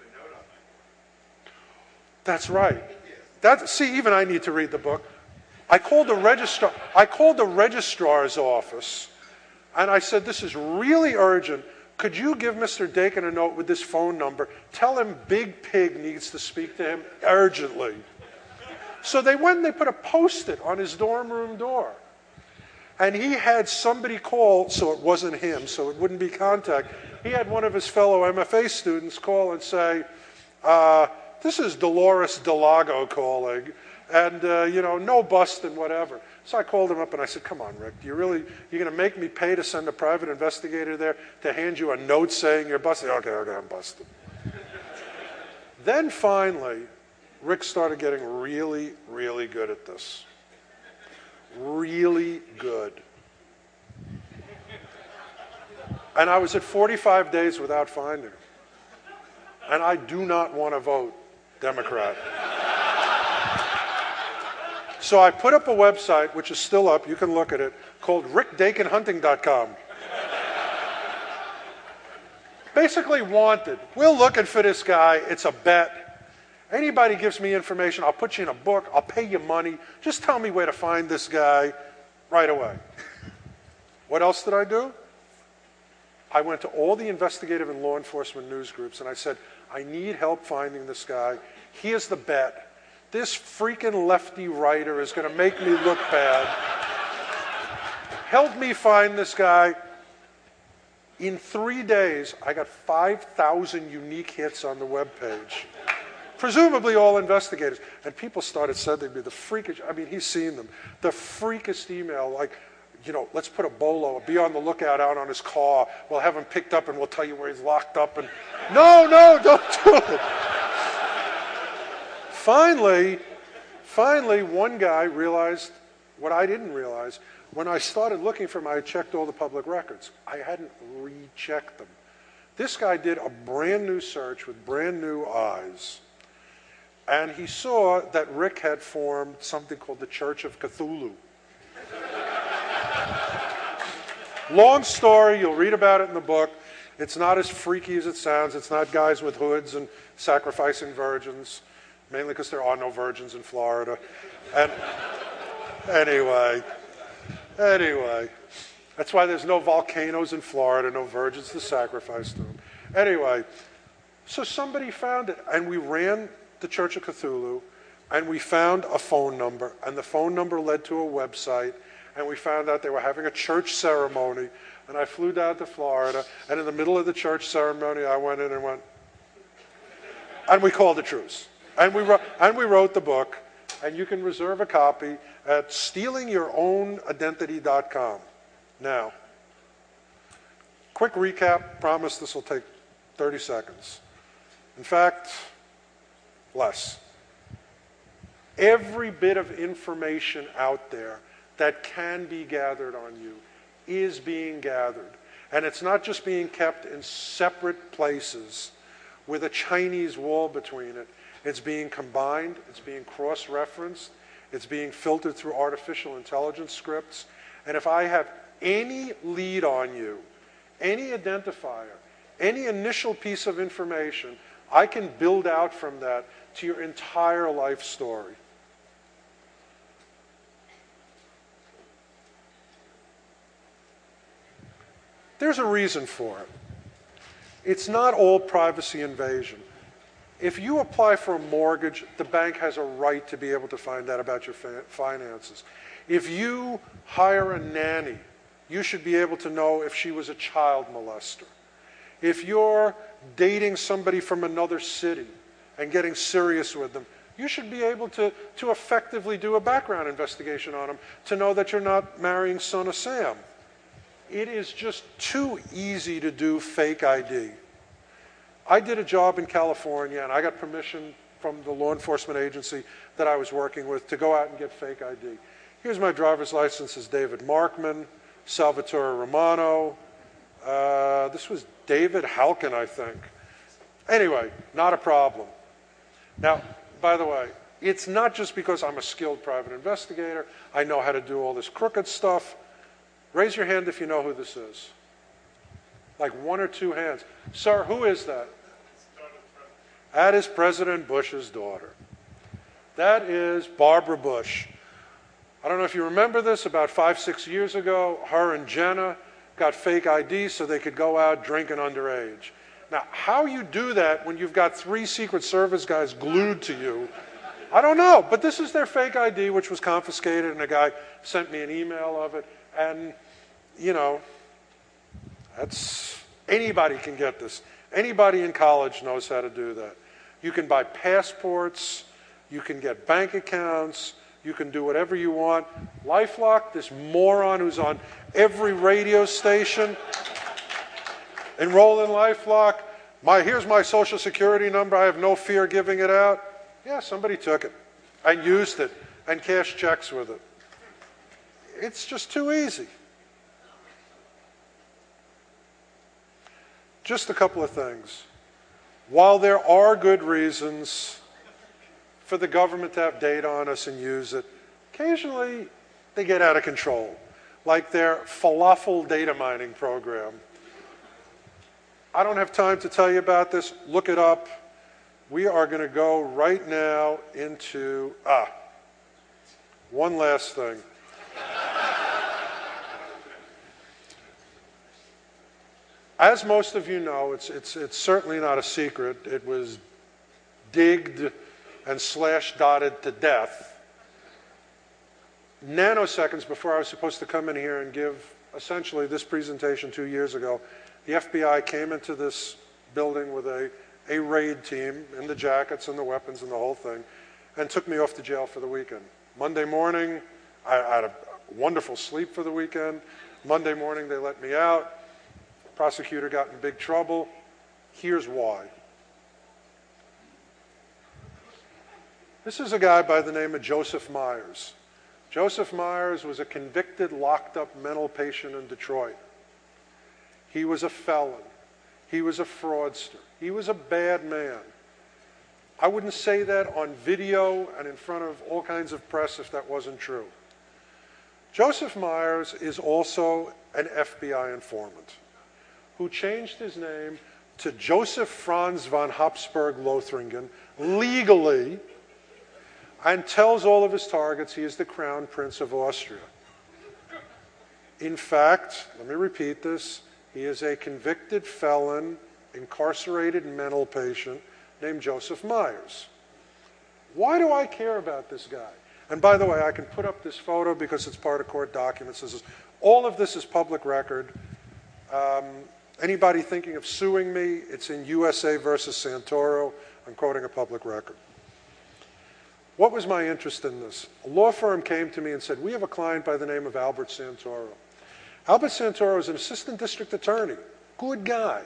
That's right. That, see, even I need to read the book. I called the registrar. I called the registrar's office, and I said, "This is really urgent. Could you give Mister Dakin a note with this phone number? Tell him Big Pig needs to speak to him urgently." So they went and they put a Post-it on his dorm room door. And he had somebody call, so it wasn't him, so it wouldn't be contact. He had one of his fellow M F A students call and say, uh, this is Dolores Delago calling, and, uh, you know, no busting, whatever. So I called him up and I said, come on, Rick, do you really, you're going to make me pay to send a private investigator there to hand you a note saying you're busted? Okay, okay, I'm busted. Then finally, Rick started getting really, really good at this. Really good. And I was at forty-five days without finding him. And I do not want to vote Democrat. So I put up a website, which is still up, you can look at it, called rick dakin hunting dot com. Basically wanted. We're looking for this guy. It's a bet. Anybody gives me information, I'll put you in a book, I'll pay you money. Just tell me where to find this guy right away. What else did I do? I went to all the investigative and law enforcement news groups and I said, I need help finding this guy. Here's the bet. This freaking lefty writer is going to make me look bad. Help me find this guy. In three days, I got five thousand unique hits on the webpage. Presumably all investigators. And people started sending me the freakish, I mean, he's seen them, the freakest email, like, you know, let's put a bolo, be on the lookout out on his car. We'll have him picked up and we'll tell you where he's locked up. And no, no, don't do it. Finally, finally, one guy realized what I didn't realize. When I started looking for him, I had checked all the public records. I hadn't rechecked them. This guy did a brand new search with brand new eyes. And he saw that Rick had formed something called the Church of Cthulhu. Long story, you'll read about it in the book. It's not as freaky as it sounds. It's not guys with hoods and sacrificing virgins, mainly because there are no virgins in Florida. And anyway, anyway, that's why there's no volcanoes in Florida, no virgins to sacrifice to them. Anyway, so somebody found it, and we ran the Church of Cthulhu, and we found a phone number, and the phone number led to a website, and we found out they were having a church ceremony, and I flew down to Florida, and in the middle of the church ceremony, I went in and went, and we called a truce. And we, wrote, and we wrote the book, and you can reserve a copy at stealing your own identity dot com. Now, quick recap, promise this will take thirty seconds. In fact, less. Every bit of information out there that can be gathered on you is being gathered. And it's not just being kept in separate places with a Chinese wall between it. It's being combined, it's being cross-referenced, it's being filtered through artificial intelligence scripts. And if I have any lead on you, any identifier, any initial piece of information, I can build out from that to your entire life story. There's a reason for it. It's not all privacy invasion. If you apply for a mortgage, the bank has a right to be able to find out about your finances. If you hire a nanny, you should be able to know if she was a child molester. If you're dating somebody from another city and getting serious with them, you should be able to, to effectively do a background investigation on them to know that you're not marrying son of Sam. It is just too easy to do fake I D. I did a job in California, and I got permission from the law enforcement agency that I was working with to go out and get fake I D. Here's my driver's license as David Markman, Salvatore Romano. Uh, this was David Halkin, I think. Anyway, not a problem. Now, by the way, it's not just because I'm a skilled private investigator. I know how to do all this crooked stuff. Raise your hand if you know who this is. Like one or two hands. Sir, who is that? That is President Bush's daughter. That is Barbara Bush. I don't know if you remember this, about five, six years ago, her and Jenna got fake I D so they could go out drinking underage. Now, how you do that when you've got three Secret Service guys glued to you, I don't know. But this is their fake I D, which was confiscated, and a guy sent me an email of it. And, you know, that's, anybody can get this. Anybody in college knows how to do that. You can buy passports, you can get bank accounts, you can do whatever you want. LifeLock, this moron who's on every radio station, enroll in LifeLock. My, here's my social security number. I have no fear giving it out. Yeah, somebody took it and used it and cashed checks with it. It's just too easy. Just a couple of things. While there are good reasons for the government to have data on us and use it, occasionally they get out of control, like their falafel data mining program. I don't have time to tell you about this. Look it up. We are going to go right now into, ah, one last thing. As most of you know, it's, it's, it's certainly not a secret. It was digged and slash dotted to death nanoseconds before I was supposed to come in here and give essentially this presentation two years ago. The F B I came into this building with a, a raid team in the jackets and the weapons and the whole thing and took me off to jail for the weekend. Monday morning, I, I had a wonderful sleep for the weekend. Monday morning, they let me out. Prosecutor got in big trouble. Here's why. This is a guy by the name of Joseph Myers. Joseph Myers was a convicted, locked-up mental patient in Detroit. He was a felon. He was a fraudster. He was a bad man. I wouldn't say that on video and in front of all kinds of press if that wasn't true. Joseph Myers is also an F B I informant who changed his name to Joseph Franz von Habsburg Lothringen legally and tells all of his targets he is the Crown Prince of Austria. In fact, let me repeat this, he is a convicted felon, incarcerated mental patient named Joseph Myers. Why do I care about this guy? And by the way, I can put up this photo because it's part of court documents. This is, all of this is public record. Um, anybody thinking of suing me, it's in U S A versus Santoro. I'm quoting a public record. What was my interest in this? A law firm came to me and said, we have a client by the name of Albert Santoro. Albert Santoro is an assistant district attorney, good guy.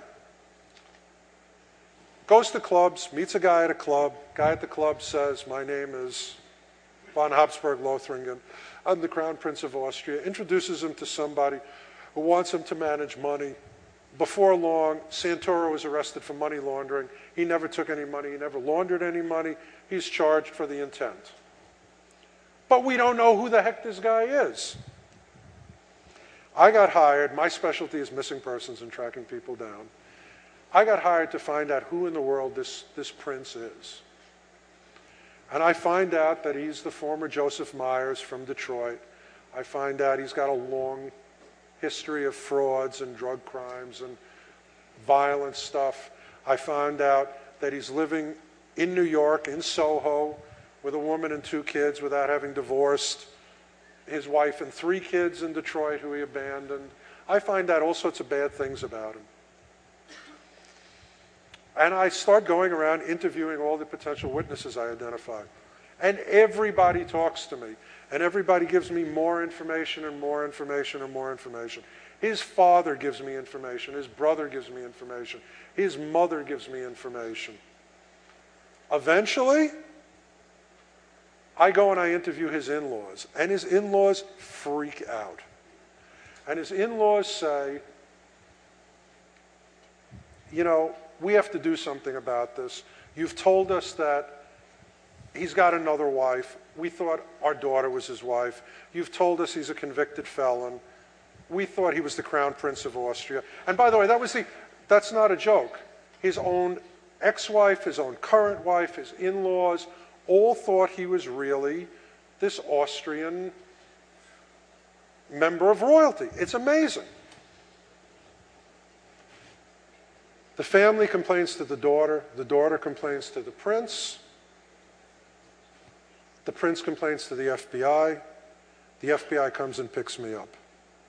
Goes to clubs, meets a guy at a club. Guy at the club says, my name is von Habsburg Lothringen. I'm the Crown Prince of Austria. Introduces him to somebody who wants him to manage money. Before long, Santoro was arrested for money laundering. He never took any money. He never laundered any money. He's charged for the intent. But we don't know who the heck this guy is. I got hired. My specialty is missing persons and tracking people down. I got hired to find out who in the world this, this prince is. And I find out that he's the former Joseph Myers from Detroit. I find out he's got a long history of frauds and drug crimes and violent stuff. I found out that he's living in New York, in Soho, with a woman and two kids without having divorced his wife and three kids in Detroit who he abandoned. I find out all sorts of bad things about him. And I start going around interviewing all the potential witnesses I identify. And everybody talks to me. And everybody gives me more information and more information and more information. His father gives me information. His brother gives me information. His mother gives me information. Eventually, I go and I interview his in-laws. And his in-laws freak out. And his in-laws say, you know, we have to do something about this. You've told us that he's got another wife. We thought our daughter was his wife. You've told us he's a convicted felon. We thought he was the Crown Prince of Austria. And by the way, that was the, that's not a joke. His own ex-wife, his own current wife, his in-laws, all thought he was really this Austrian member of royalty. It's amazing. The family complains to the daughter. The daughter complains to the prince. The prince complains to the F B I. The F B I comes and picks me up.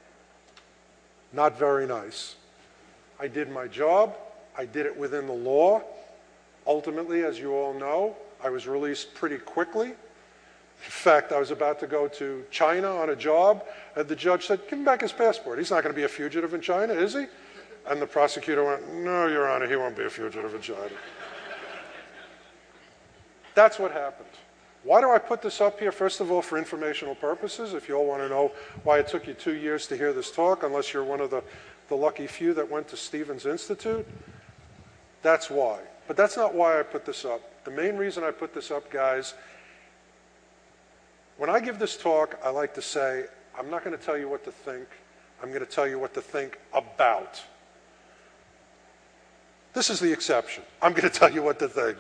Not very nice. I did my job. I did it within the law. Ultimately, as you all know, I was released pretty quickly. In fact, I was about to go to China on a job, and the judge said, give him back his passport. He's not going to be a fugitive in China, is he? And the prosecutor went, no, Your Honor, he won't be a fugitive in China. That's what happened. Why do I put this up here? First of all, for informational purposes. If you all want to know why it took you two years to hear this talk, unless you're one of the, the lucky few that went to Stevens Institute, that's why. But that's not why I put this up. The main reason I put this up, guys, when I give this talk, I like to say, I'm not going to tell you what to think. I'm going to tell you what to think about. This is the exception. I'm going to tell you what to think.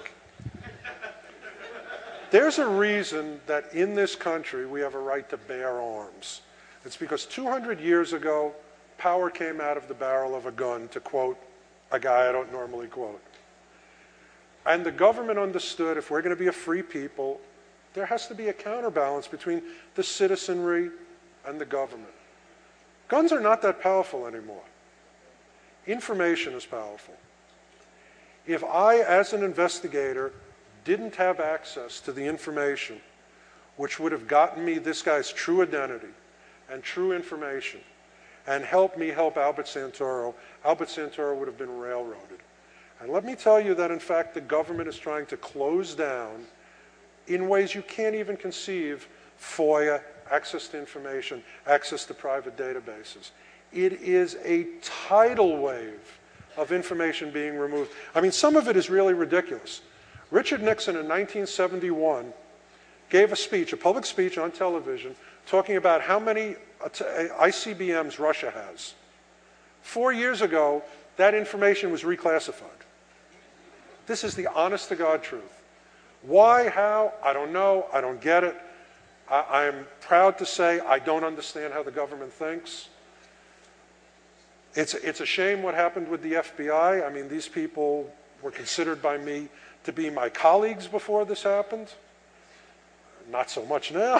There's a reason that in this country we have a right to bear arms. It's because two hundred years ago, power came out of the barrel of a gun, to quote a guy I don't normally quote. And the government understood if we're going to be a free people, there has to be a counterbalance between the citizenry and the government. Guns are not that powerful anymore. Information is powerful. If I, as an investigator, didn't have access to the information which would have gotten me this guy's true identity and true information and helped me help Albert Santoro, Albert Santoro would have been railroaded. And let me tell you that, in fact, the government is trying to close down, in ways you can't even conceive, FOIA, access to information, access to private databases. It is a tidal wave of information being removed. I mean, some of it is really ridiculous. Richard Nixon in nineteen seventy-one gave a speech, a public speech on television, talking about how many I C B Ms Russia has. Four years ago, that information was reclassified. This is the honest-to-God truth. Why, how, I don't know, I don't get it. I, I'm proud to say I don't understand how the government thinks. It's, it's a shame what happened with the F B I. I mean, these people were considered by me to be my colleagues before this happened. Not so much now.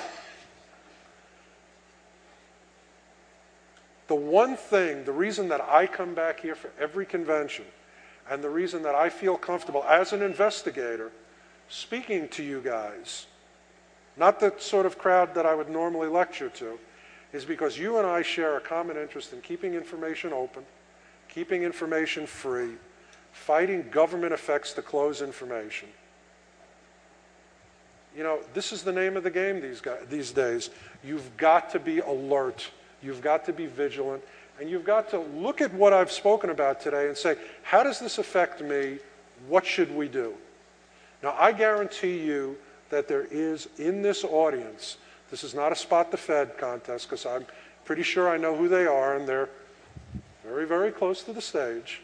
The one thing, the reason that I come back here for every convention, and the reason that I feel comfortable as an investigator speaking to you guys, not the sort of crowd that I would normally lecture to, is because you and I share a common interest in keeping information open, keeping information free, fighting government effects to close information. You know, this is the name of the game these, guys, these days. You've got to be alert. You've got to be vigilant. And you've got to look at what I've spoken about today and say, how does this affect me? What should we do? Now, I guarantee you that there is, in this audience, this is not a spot the Fed contest, because I'm pretty sure I know who they are, and they're very, very close to the stage.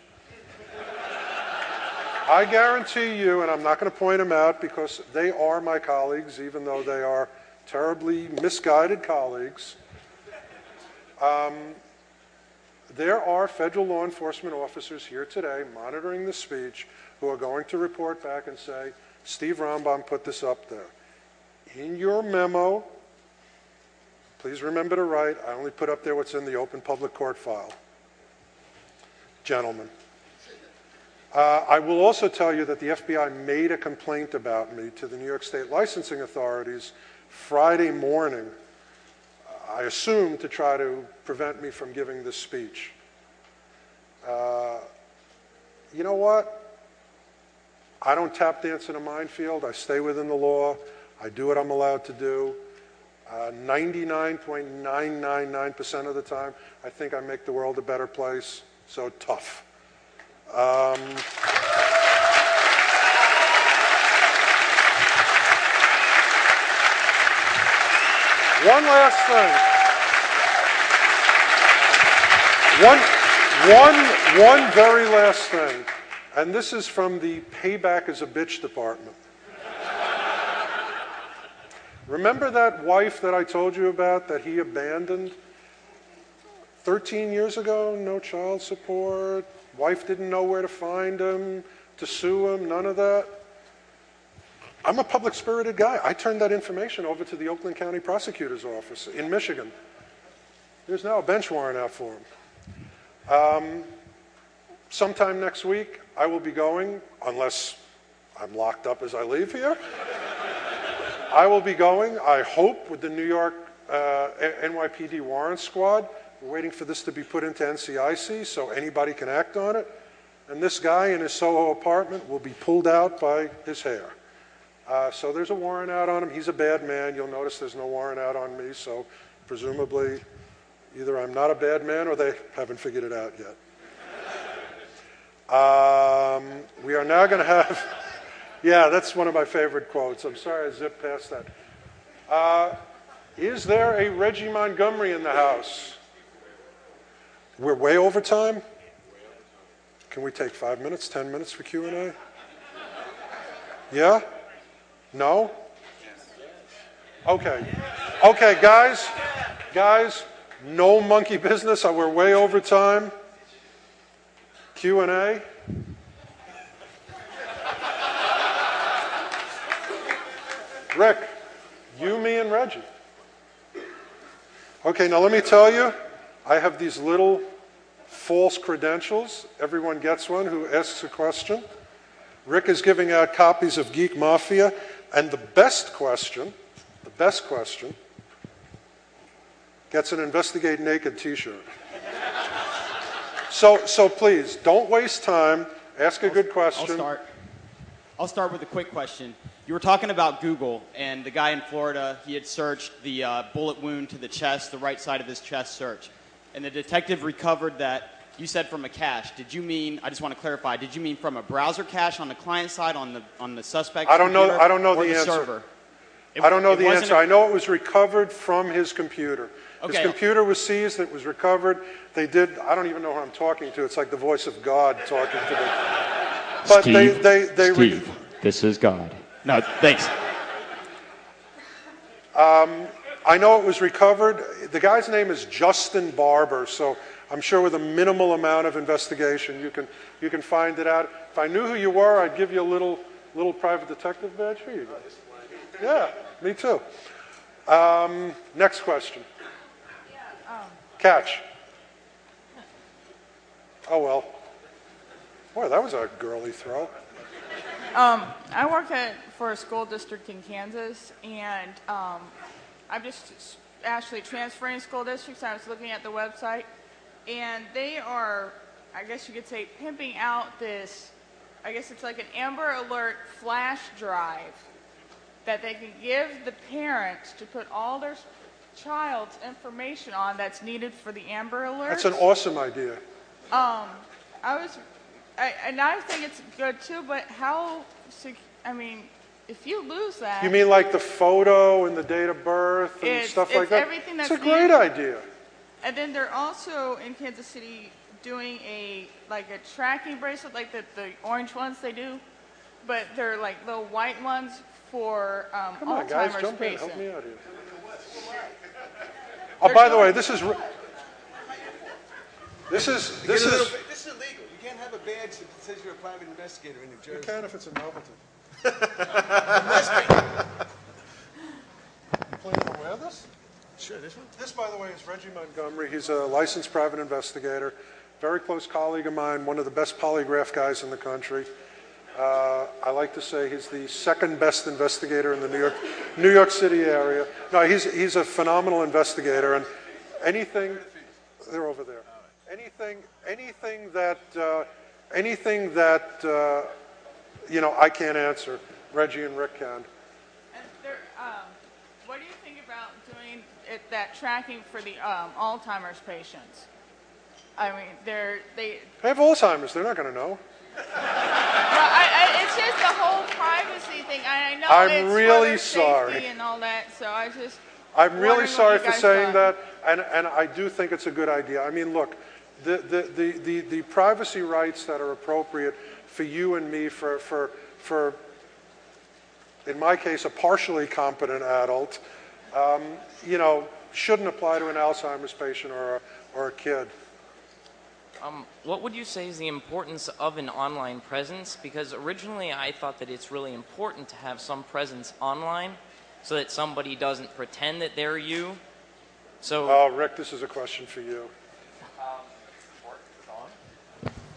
I guarantee you, and I'm not going to point them out because they are my colleagues, even though they are terribly misguided colleagues. Um, there are federal law enforcement officers here today monitoring the speech who are going to report back and say, Steve Rambam put this up there. In your memo, please remember to write, I only put up there what's in the open public court file. Gentlemen. Uh, I will also tell you that the F B I made a complaint about me to the New York State licensing authorities Friday morning, I assume to try to prevent me from giving this speech. Uh, you know what? I don't tap dance in a minefield. I stay within the law. I do what I'm allowed to do. ninety-nine point nine nine nine percent of the time, I think I make the world a better place. So tough. Um, one last thing. One, one, one very last thing. And this is from the Payback as a Bitch department. Remember that wife that I told you about that he abandoned thirteen years ago? No child support. Wife didn't know where to find him, to sue him, none of that. I'm a public-spirited guy. I turned that information over to the Oakland County Prosecutor's Office in Michigan. There's now a bench warrant out for him. Um, sometime next week, I will be going, unless I'm locked up as I leave here. I will be going, I hope, with the New York uh, N Y P D warrant squad. We're waiting for this to be put into N C I C so anybody can act on it. And this guy in his Soho apartment will be pulled out by his hair. Uh, so there's a warrant out on him. He's a bad man. You'll notice there's no warrant out on me. So presumably, either I'm not a bad man or they haven't figured it out yet. Um, we are now going to have, yeah, that's one of my favorite quotes. I'm sorry I zipped past that. Uh, is there a Reggie Montgomery in the house? We're way over time. Can we take five minutes, ten minutes for Q and A? Yeah? No? Okay. Okay, guys, guys, no monkey business. We're way over time. Q and A. Rick, you, me, and Reggie. Okay, now let me tell you, I have these little false credentials. Everyone gets one who asks a question. Rick is giving out copies of Geek Mafia, and the best question, the best question, gets an Investigate Naked t-shirt. So, so please, don't waste time. Ask a good question. I'll start. I'll start with a quick question. You were talking about Google, and the guy in Florida, he had searched the uh, bullet wound to the chest, the right side of his chest search. And the detective recovered that, you said from a cache. Did you mean, I just want to clarify, did you mean from a browser cache on the client side, on the on the suspect's I don't know, computer, I don't know or the, the answer. server? It, I don't know it the wasn't answer. A, I know it was recovered from his computer. Okay. His computer was seized, it was recovered. They did, I don't even know who I'm talking to. It's like the voice of God talking to me. But Steve, they, they, they Steve, this is God. No, thanks. Um, I know it was recovered. The guy's name is Justin Barber, so I'm sure with a minimal amount of investigation you can you can find it out. If I knew who you were, I'd give you a little little private detective badge. Here you go. Yeah, me too. Um, next question. Catch. Oh well. Boy, that was a girly throw. Um, I work at, for a school district in Kansas, and um, I'm just actually transferring school districts. I was looking at the website, and they are, I guess you could say, pimping out this, I guess it's like an Amber Alert flash drive that they can give the parents to put all their child's information on that's needed for the Amber Alert. That's an awesome idea. Um, I was, I, and I think it's good too, but how, sec- I mean, if you lose that. You mean like the photo and the date of birth and It's- stuff it's like that? everything that's it's a great needed. idea. And then they're also in Kansas City doing a, like a tracking bracelet, like the, the orange ones they do, but they're like little white ones for um, Come on, guys, Alzheimer's jump in. patients. Help me out here. Oh, by the way, this is re- this is this Get a little is bit- this is illegal. You can't have a badge that says you're a private investigator in New you Jersey. can if it's a novelty. Must be. You planning to wear this? Sure, this one? This, by the way, is Reggie Montgomery. He's a licensed private investigator, very close colleague of mine, one of the best polygraph guys in the country. Uh, I like to say he's the second best investigator in the New York, New York City area. No, he's he's a phenomenal investigator, and anything they're over there. Anything anything that uh, anything that uh, you know I can't answer, Reggie and Rick can. And they're, um, what do you think about doing it, that tracking for the um, Alzheimer's patients? I mean, they're they. They have Alzheimer's. They're not going to know. Well, I, I, it's just the whole privacy thing. I, I know I'm it's really for their sorry. safety and all that. So I just. I'm really wondering sorry what you for guys saying thought. that, and, and I do think it's a good idea. I mean, look, the, the, the, the, the privacy rights that are appropriate for you and me, for, for, for in my case, a partially competent adult, um, you know, shouldn't apply to an Alzheimer's patient or a, or a kid. Um, what would you say is the importance of an online presence? Because originally I thought that it's really important to have some presence online so that somebody doesn't pretend that they're you. So, Oh, Rick, this is a question for you.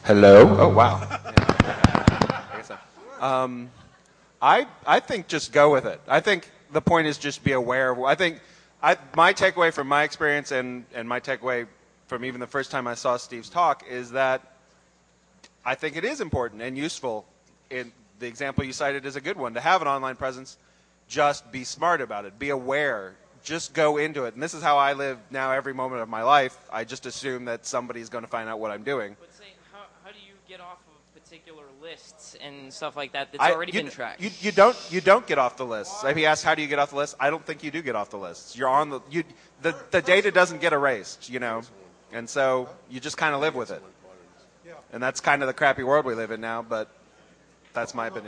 Hello? Oh, wow. Yeah. I guess so. Um, I, I think just go with it. I think the point is just be aware of, I think I, my takeaway from my experience and, and my takeaway from even the first time I saw Steve's talk is that I think it is important and useful. In the example you cited is a good one, to have an online presence. Just be smart about it. Be aware. Just go into it. And this is how I live now every moment of my life. I just assume that somebody's going to find out what I'm doing. But say, how, how do you get off of particular lists and stuff like that that's I, already you, been tracked? You, you don't you don't get off the lists. If he asks how do you get off the list, I don't think you do get off the lists. You're on the you the the data doesn't get erased, you know, and so you just kind of live with it. And that's kind of the crappy world we live in now. But that's my opinion.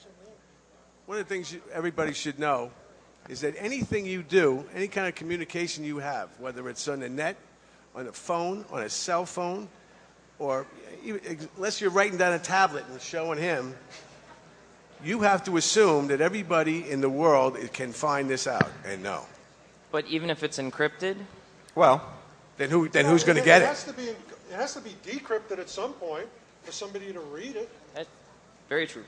One of the things you, everybody should know is that anything you do, any kind of communication you have, whether it's on the net, on a phone, on a cell phone, or even, unless you're writing down a tablet and showing him, you have to assume that everybody in the world can find this out and know. But even if it's encrypted? Well, then who then who's going to get it? It has to be, it has to be decrypted at some point for somebody to read it. That's very true.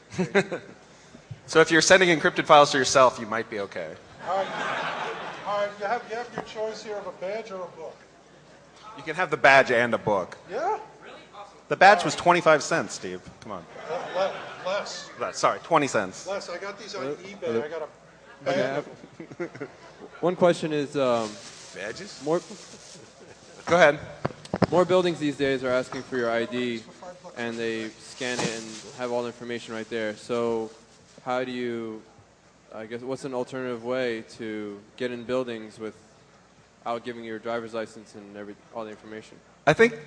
So if you're sending encrypted files to yourself, you might be okay. All right, all right you, have, you have your choice here of a badge or a book. You can have the badge and a book. Yeah? The badge was twenty-five cents, Steve. Come on. Le- less. Less, sorry, twenty cents. Less. I got these on Uh, eBay. uh, I got a Okay, I badge. have- One question is, um, badges? More, Go ahead. More buildings these days are asking for your I D, and they scan it and have all the information right there. So how do you, I guess, what's an alternative way to get in buildings without giving your driver's license and every, all the information? I think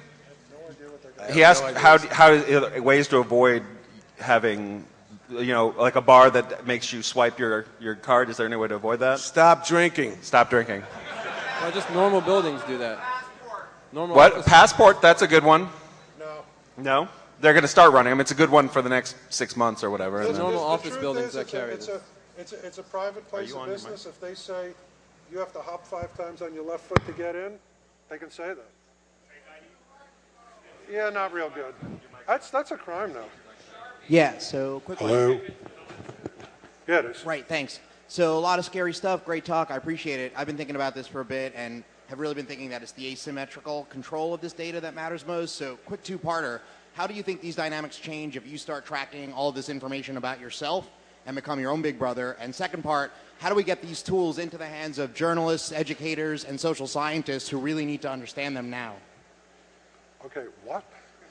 he asked how how ways to avoid having, you know, like a bar that makes you swipe your, your card. Is there any way to avoid that? Stop drinking. Stop drinking. Well, just normal buildings do that. Normal What? office- Passport, that's a good one. No. No? They're going to start running them. It's a good one for the next six months or whatever. There's and then- normal The office truth buildings is, that it's a- carry it's this. a, it's a, it's a private place you of on your business. If they say you have to hop five times on your left foot to get in, they can say that. Yeah, not real good. That's that's a crime now. Yeah, so quick Hello? one. Yeah, it is. Right, thanks. So a lot of scary stuff, great talk, I appreciate it. I've been thinking about this for a bit and have really been thinking that it's the asymmetrical control of this data that matters most. So quick two-parter, how do you think these dynamics change if you start tracking all of this information about yourself and become your own big brother? And second part, how do we get these tools into the hands of journalists, educators, and social scientists who really need to understand them now? Okay, what?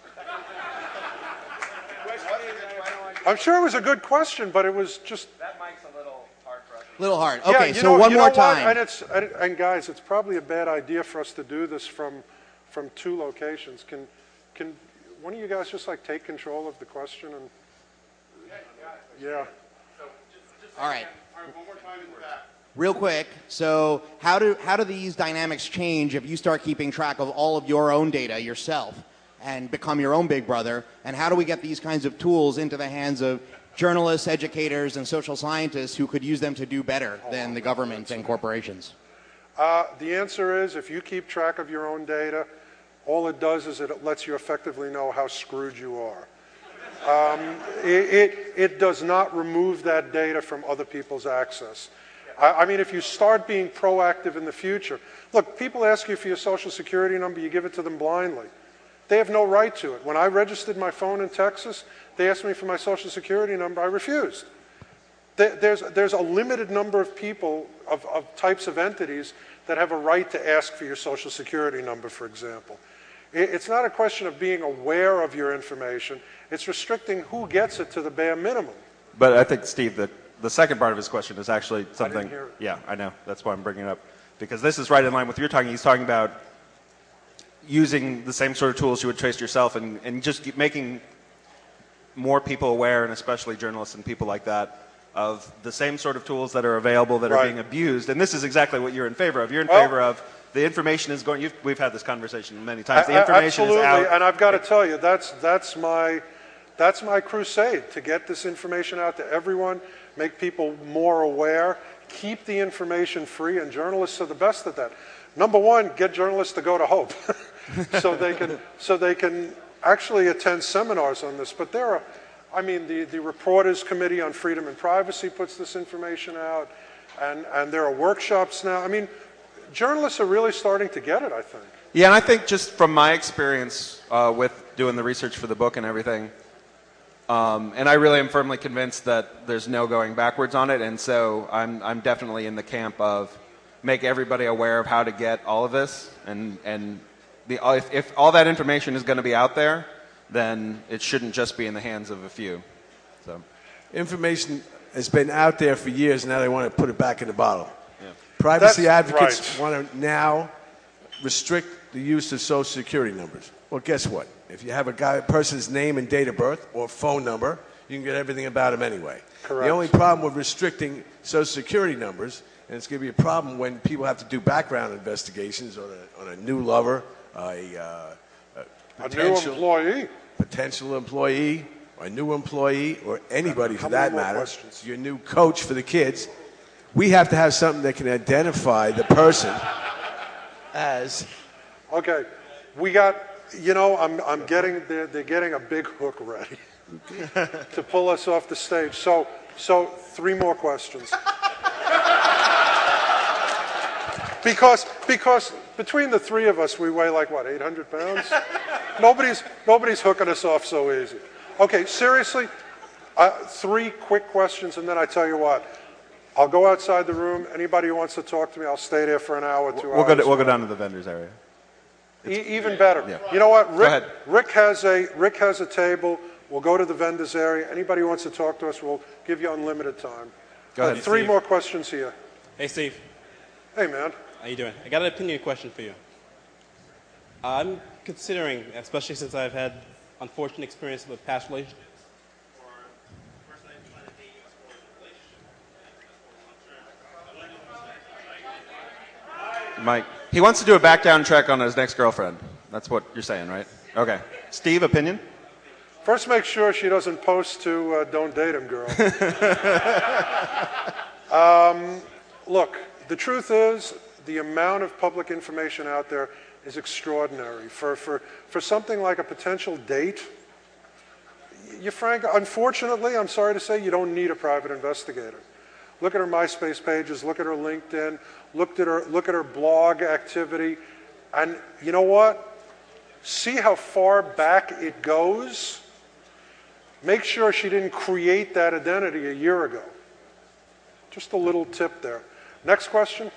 I'm sure it was a good question, but it was just... That mic's a little hard for us. Little hard. Yeah, Okay, you so know- one you know more what? time. And, it's, and, and guys, it's probably a bad idea for us to do this from, from two locations. Can, can one of you guys just like take control of the question and... Yeah. All right. Real quick, so how do how do these dynamics change if you start keeping track of all of your own data yourself and become your own big brother? And how do we get these kinds of tools into the hands of journalists, educators, and social scientists who could use them to do better than the government and corporations? Uh, the answer is if you keep track of your own data, all it does is it lets you effectively know how screwed you are. Um, it, it, it does not remove that data from other people's access. I, I mean, if you start being proactive in the future, look, people ask you for your social security number, you give it to them blindly. They have no right to it. When I registered my phone in Texas, they asked me for my social security number, I refused. There, there's, there's a limited number of people, of, of types of entities that have a right to ask for your social security number, for example. It, it's not a question of being aware of your information, it's restricting who gets it to the bare minimum. But I think, Steve, the, the second part of his question is actually something... hear it. Yeah, I know. That's why I'm bringing it up. Because this is right in line with what you're talking. He's talking about using the same sort of tools you would trace yourself and, and just keep making more people aware, and especially journalists and people like that, of the same sort of tools that are available that Right. are being abused. And this is exactly what you're in favor of. You're in Well- favor of the information is going... You've, we've had this conversation many times. The A- a- information Absolutely, is out. and I've got to tell you, that's, that's, my, that's my crusade, to get this information out to everyone, make people more aware, keep the information free, and journalists are the best at that. Number one, get journalists to go to Hope, so they can, so they can actually attend seminars on this, but there are, I mean, the, the Reporters Committee on Freedom and Privacy puts this information out, and, and there are workshops now. I mean, journalists are really starting to get it, I think. Yeah, and I think just from my experience uh, with doing the research for the book and everything, um, and I really am firmly convinced that there's no going backwards on it, and so I'm, I'm definitely in the camp of make everybody aware of how to get all of this, and, and the, if, if all that information is going to be out there, then it shouldn't just be in the hands of a few. So, information has been out there for years, now they want to put it back in the bottle. Yeah. Privacy That's advocates right. want to now restrict the use of social security numbers. Well, guess what? If you have a guy, person's name and date of birth or phone number, you can get everything about him anyway. Correct. The only problem with restricting social security numbers, and it's going to be a problem when people have to do background investigations on a, on a new lover, a, uh, a A new potential employee. potential employee, or a new employee, or anybody How for many that more matter, questions? your new coach for the kids. We have to have something that can identify the person as. Okay, we got, you know, I'm, I'm getting, they're, they're getting a big hook ready to pull us off the stage. So, so three more questions. Because, because between the three of us, we weigh like, what, eight hundred pounds? Nobody's, nobody's hooking us off so easy. Okay, seriously, uh, three quick questions, and then I tell you what, I'll go outside the room. Anybody who wants to talk to me, I'll stay there for an hour, two we'll hours. go, to, we'll go down to the vendors area. E- even better. Yeah. You know what? Rick, ahead. Rick has a Rick has a table. We'll go to the vendors area. Anybody who wants to talk to us, we'll give you unlimited time. Go ahead. Uh, three Steve. more questions here. Hey, Steve. Hey, man. How you doing? I got an opinion question for you. I'm considering, especially since I've had unfortunate experience with past relations. Mike, he wants to do a back down check on his next girlfriend. That's what you're saying, right? Okay. Steve, opinion? First, make sure she doesn't post to uh, "Don't date him, girl." um, look, the truth is, the amount of public information out there is extraordinary. For for for something like a potential date, you frank, unfortunately, I'm sorry to say, you don't need a private investigator. Look at her MySpace pages, look at her LinkedIn, look at her, look at her blog activity, and you know what? See how far back it goes? Make sure she didn't create that identity a year ago. Just a little tip there. Next question.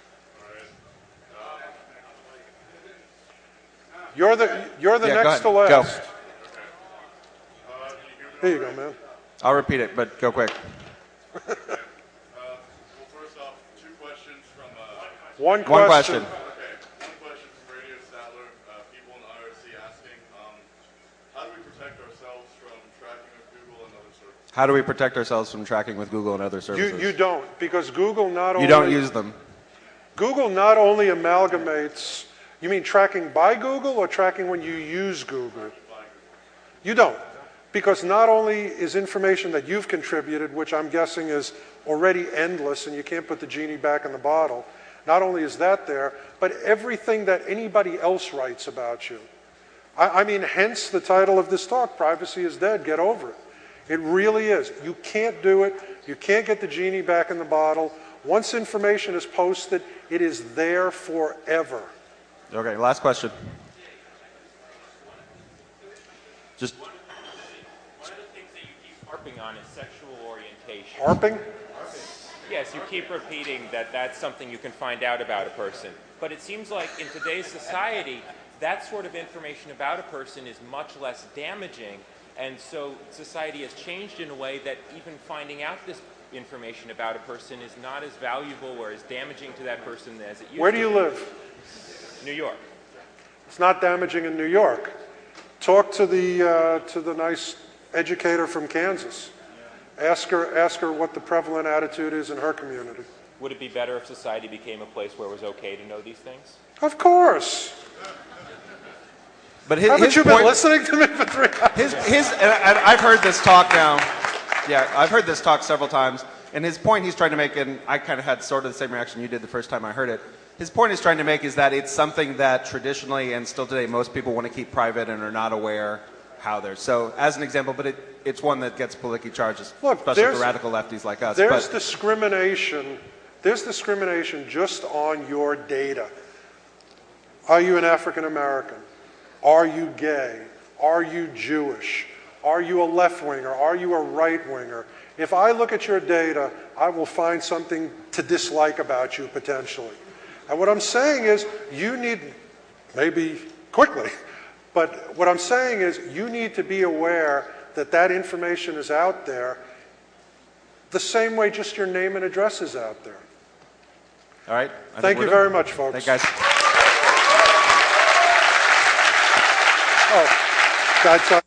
You're the, you're the Yeah, next to go ahead. last. Here you go, man. I'll repeat it, but go quick. One question. One question. Okay, one question from Radio Statler. Uh, people in I R C asking, um, how do we protect ourselves from tracking with Google and other services? How do we protect ourselves from tracking with Google and other services? You, you don't, because Google not only... You don't use them. Google not only amalgamates... You mean tracking by Google or tracking when you use Google? You don't. Because not only is information that you've contributed, which I'm guessing is already endless and you can't put the genie back in the bottle, not only is that there, but everything that anybody else writes about you. I, I mean, hence the title of this talk, Privacy is Dead, Get Over It. It really is. You can't do it. You can't get the genie back in the bottle. Once information is posted, it is there forever. Okay, last question. Just One of the things that you keep harping on is sexual orientation. Harping? Yes, you keep repeating that that's something you can find out about a person. But it seems like in today's society, that sort of information about a person is much less damaging. And so society has changed in a way that even finding out this information about a person is not as valuable or as damaging to that person as it used to be. Where do you live? New York. It's not damaging in New York. Talk to the, uh, to the nice educator from Kansas. Ask her, ask her what the prevalent attitude is in her community. Would it be better if society became a place where it was okay to know these things? Of course. But his, Haven't his you point, been listening to me for three hours? His, his, and I- I've heard this talk now. Yeah, I've heard this talk several times. And his point he's trying to make, and I kind of had sort of the same reaction you did the first time I heard it, his point he's trying to make is that it's something that traditionally and still today most people want to keep private and are not aware how they're. So as an example, but it, it's one that gets politically charged, Look, especially for radical lefties like us. There's but, discrimination. There's discrimination just on your data. Are you an African American? Are you gay? Are you Jewish? Are you a left-winger? Are you a right-winger? If I look at your data, I will find something to dislike about you potentially. And what I'm saying is you need, maybe quickly, but what I'm saying is you need to be aware that that information is out there the same way just your name and address is out there. All right. I Thank you very much, folks. Thank you, guys. Oh, God, sorry.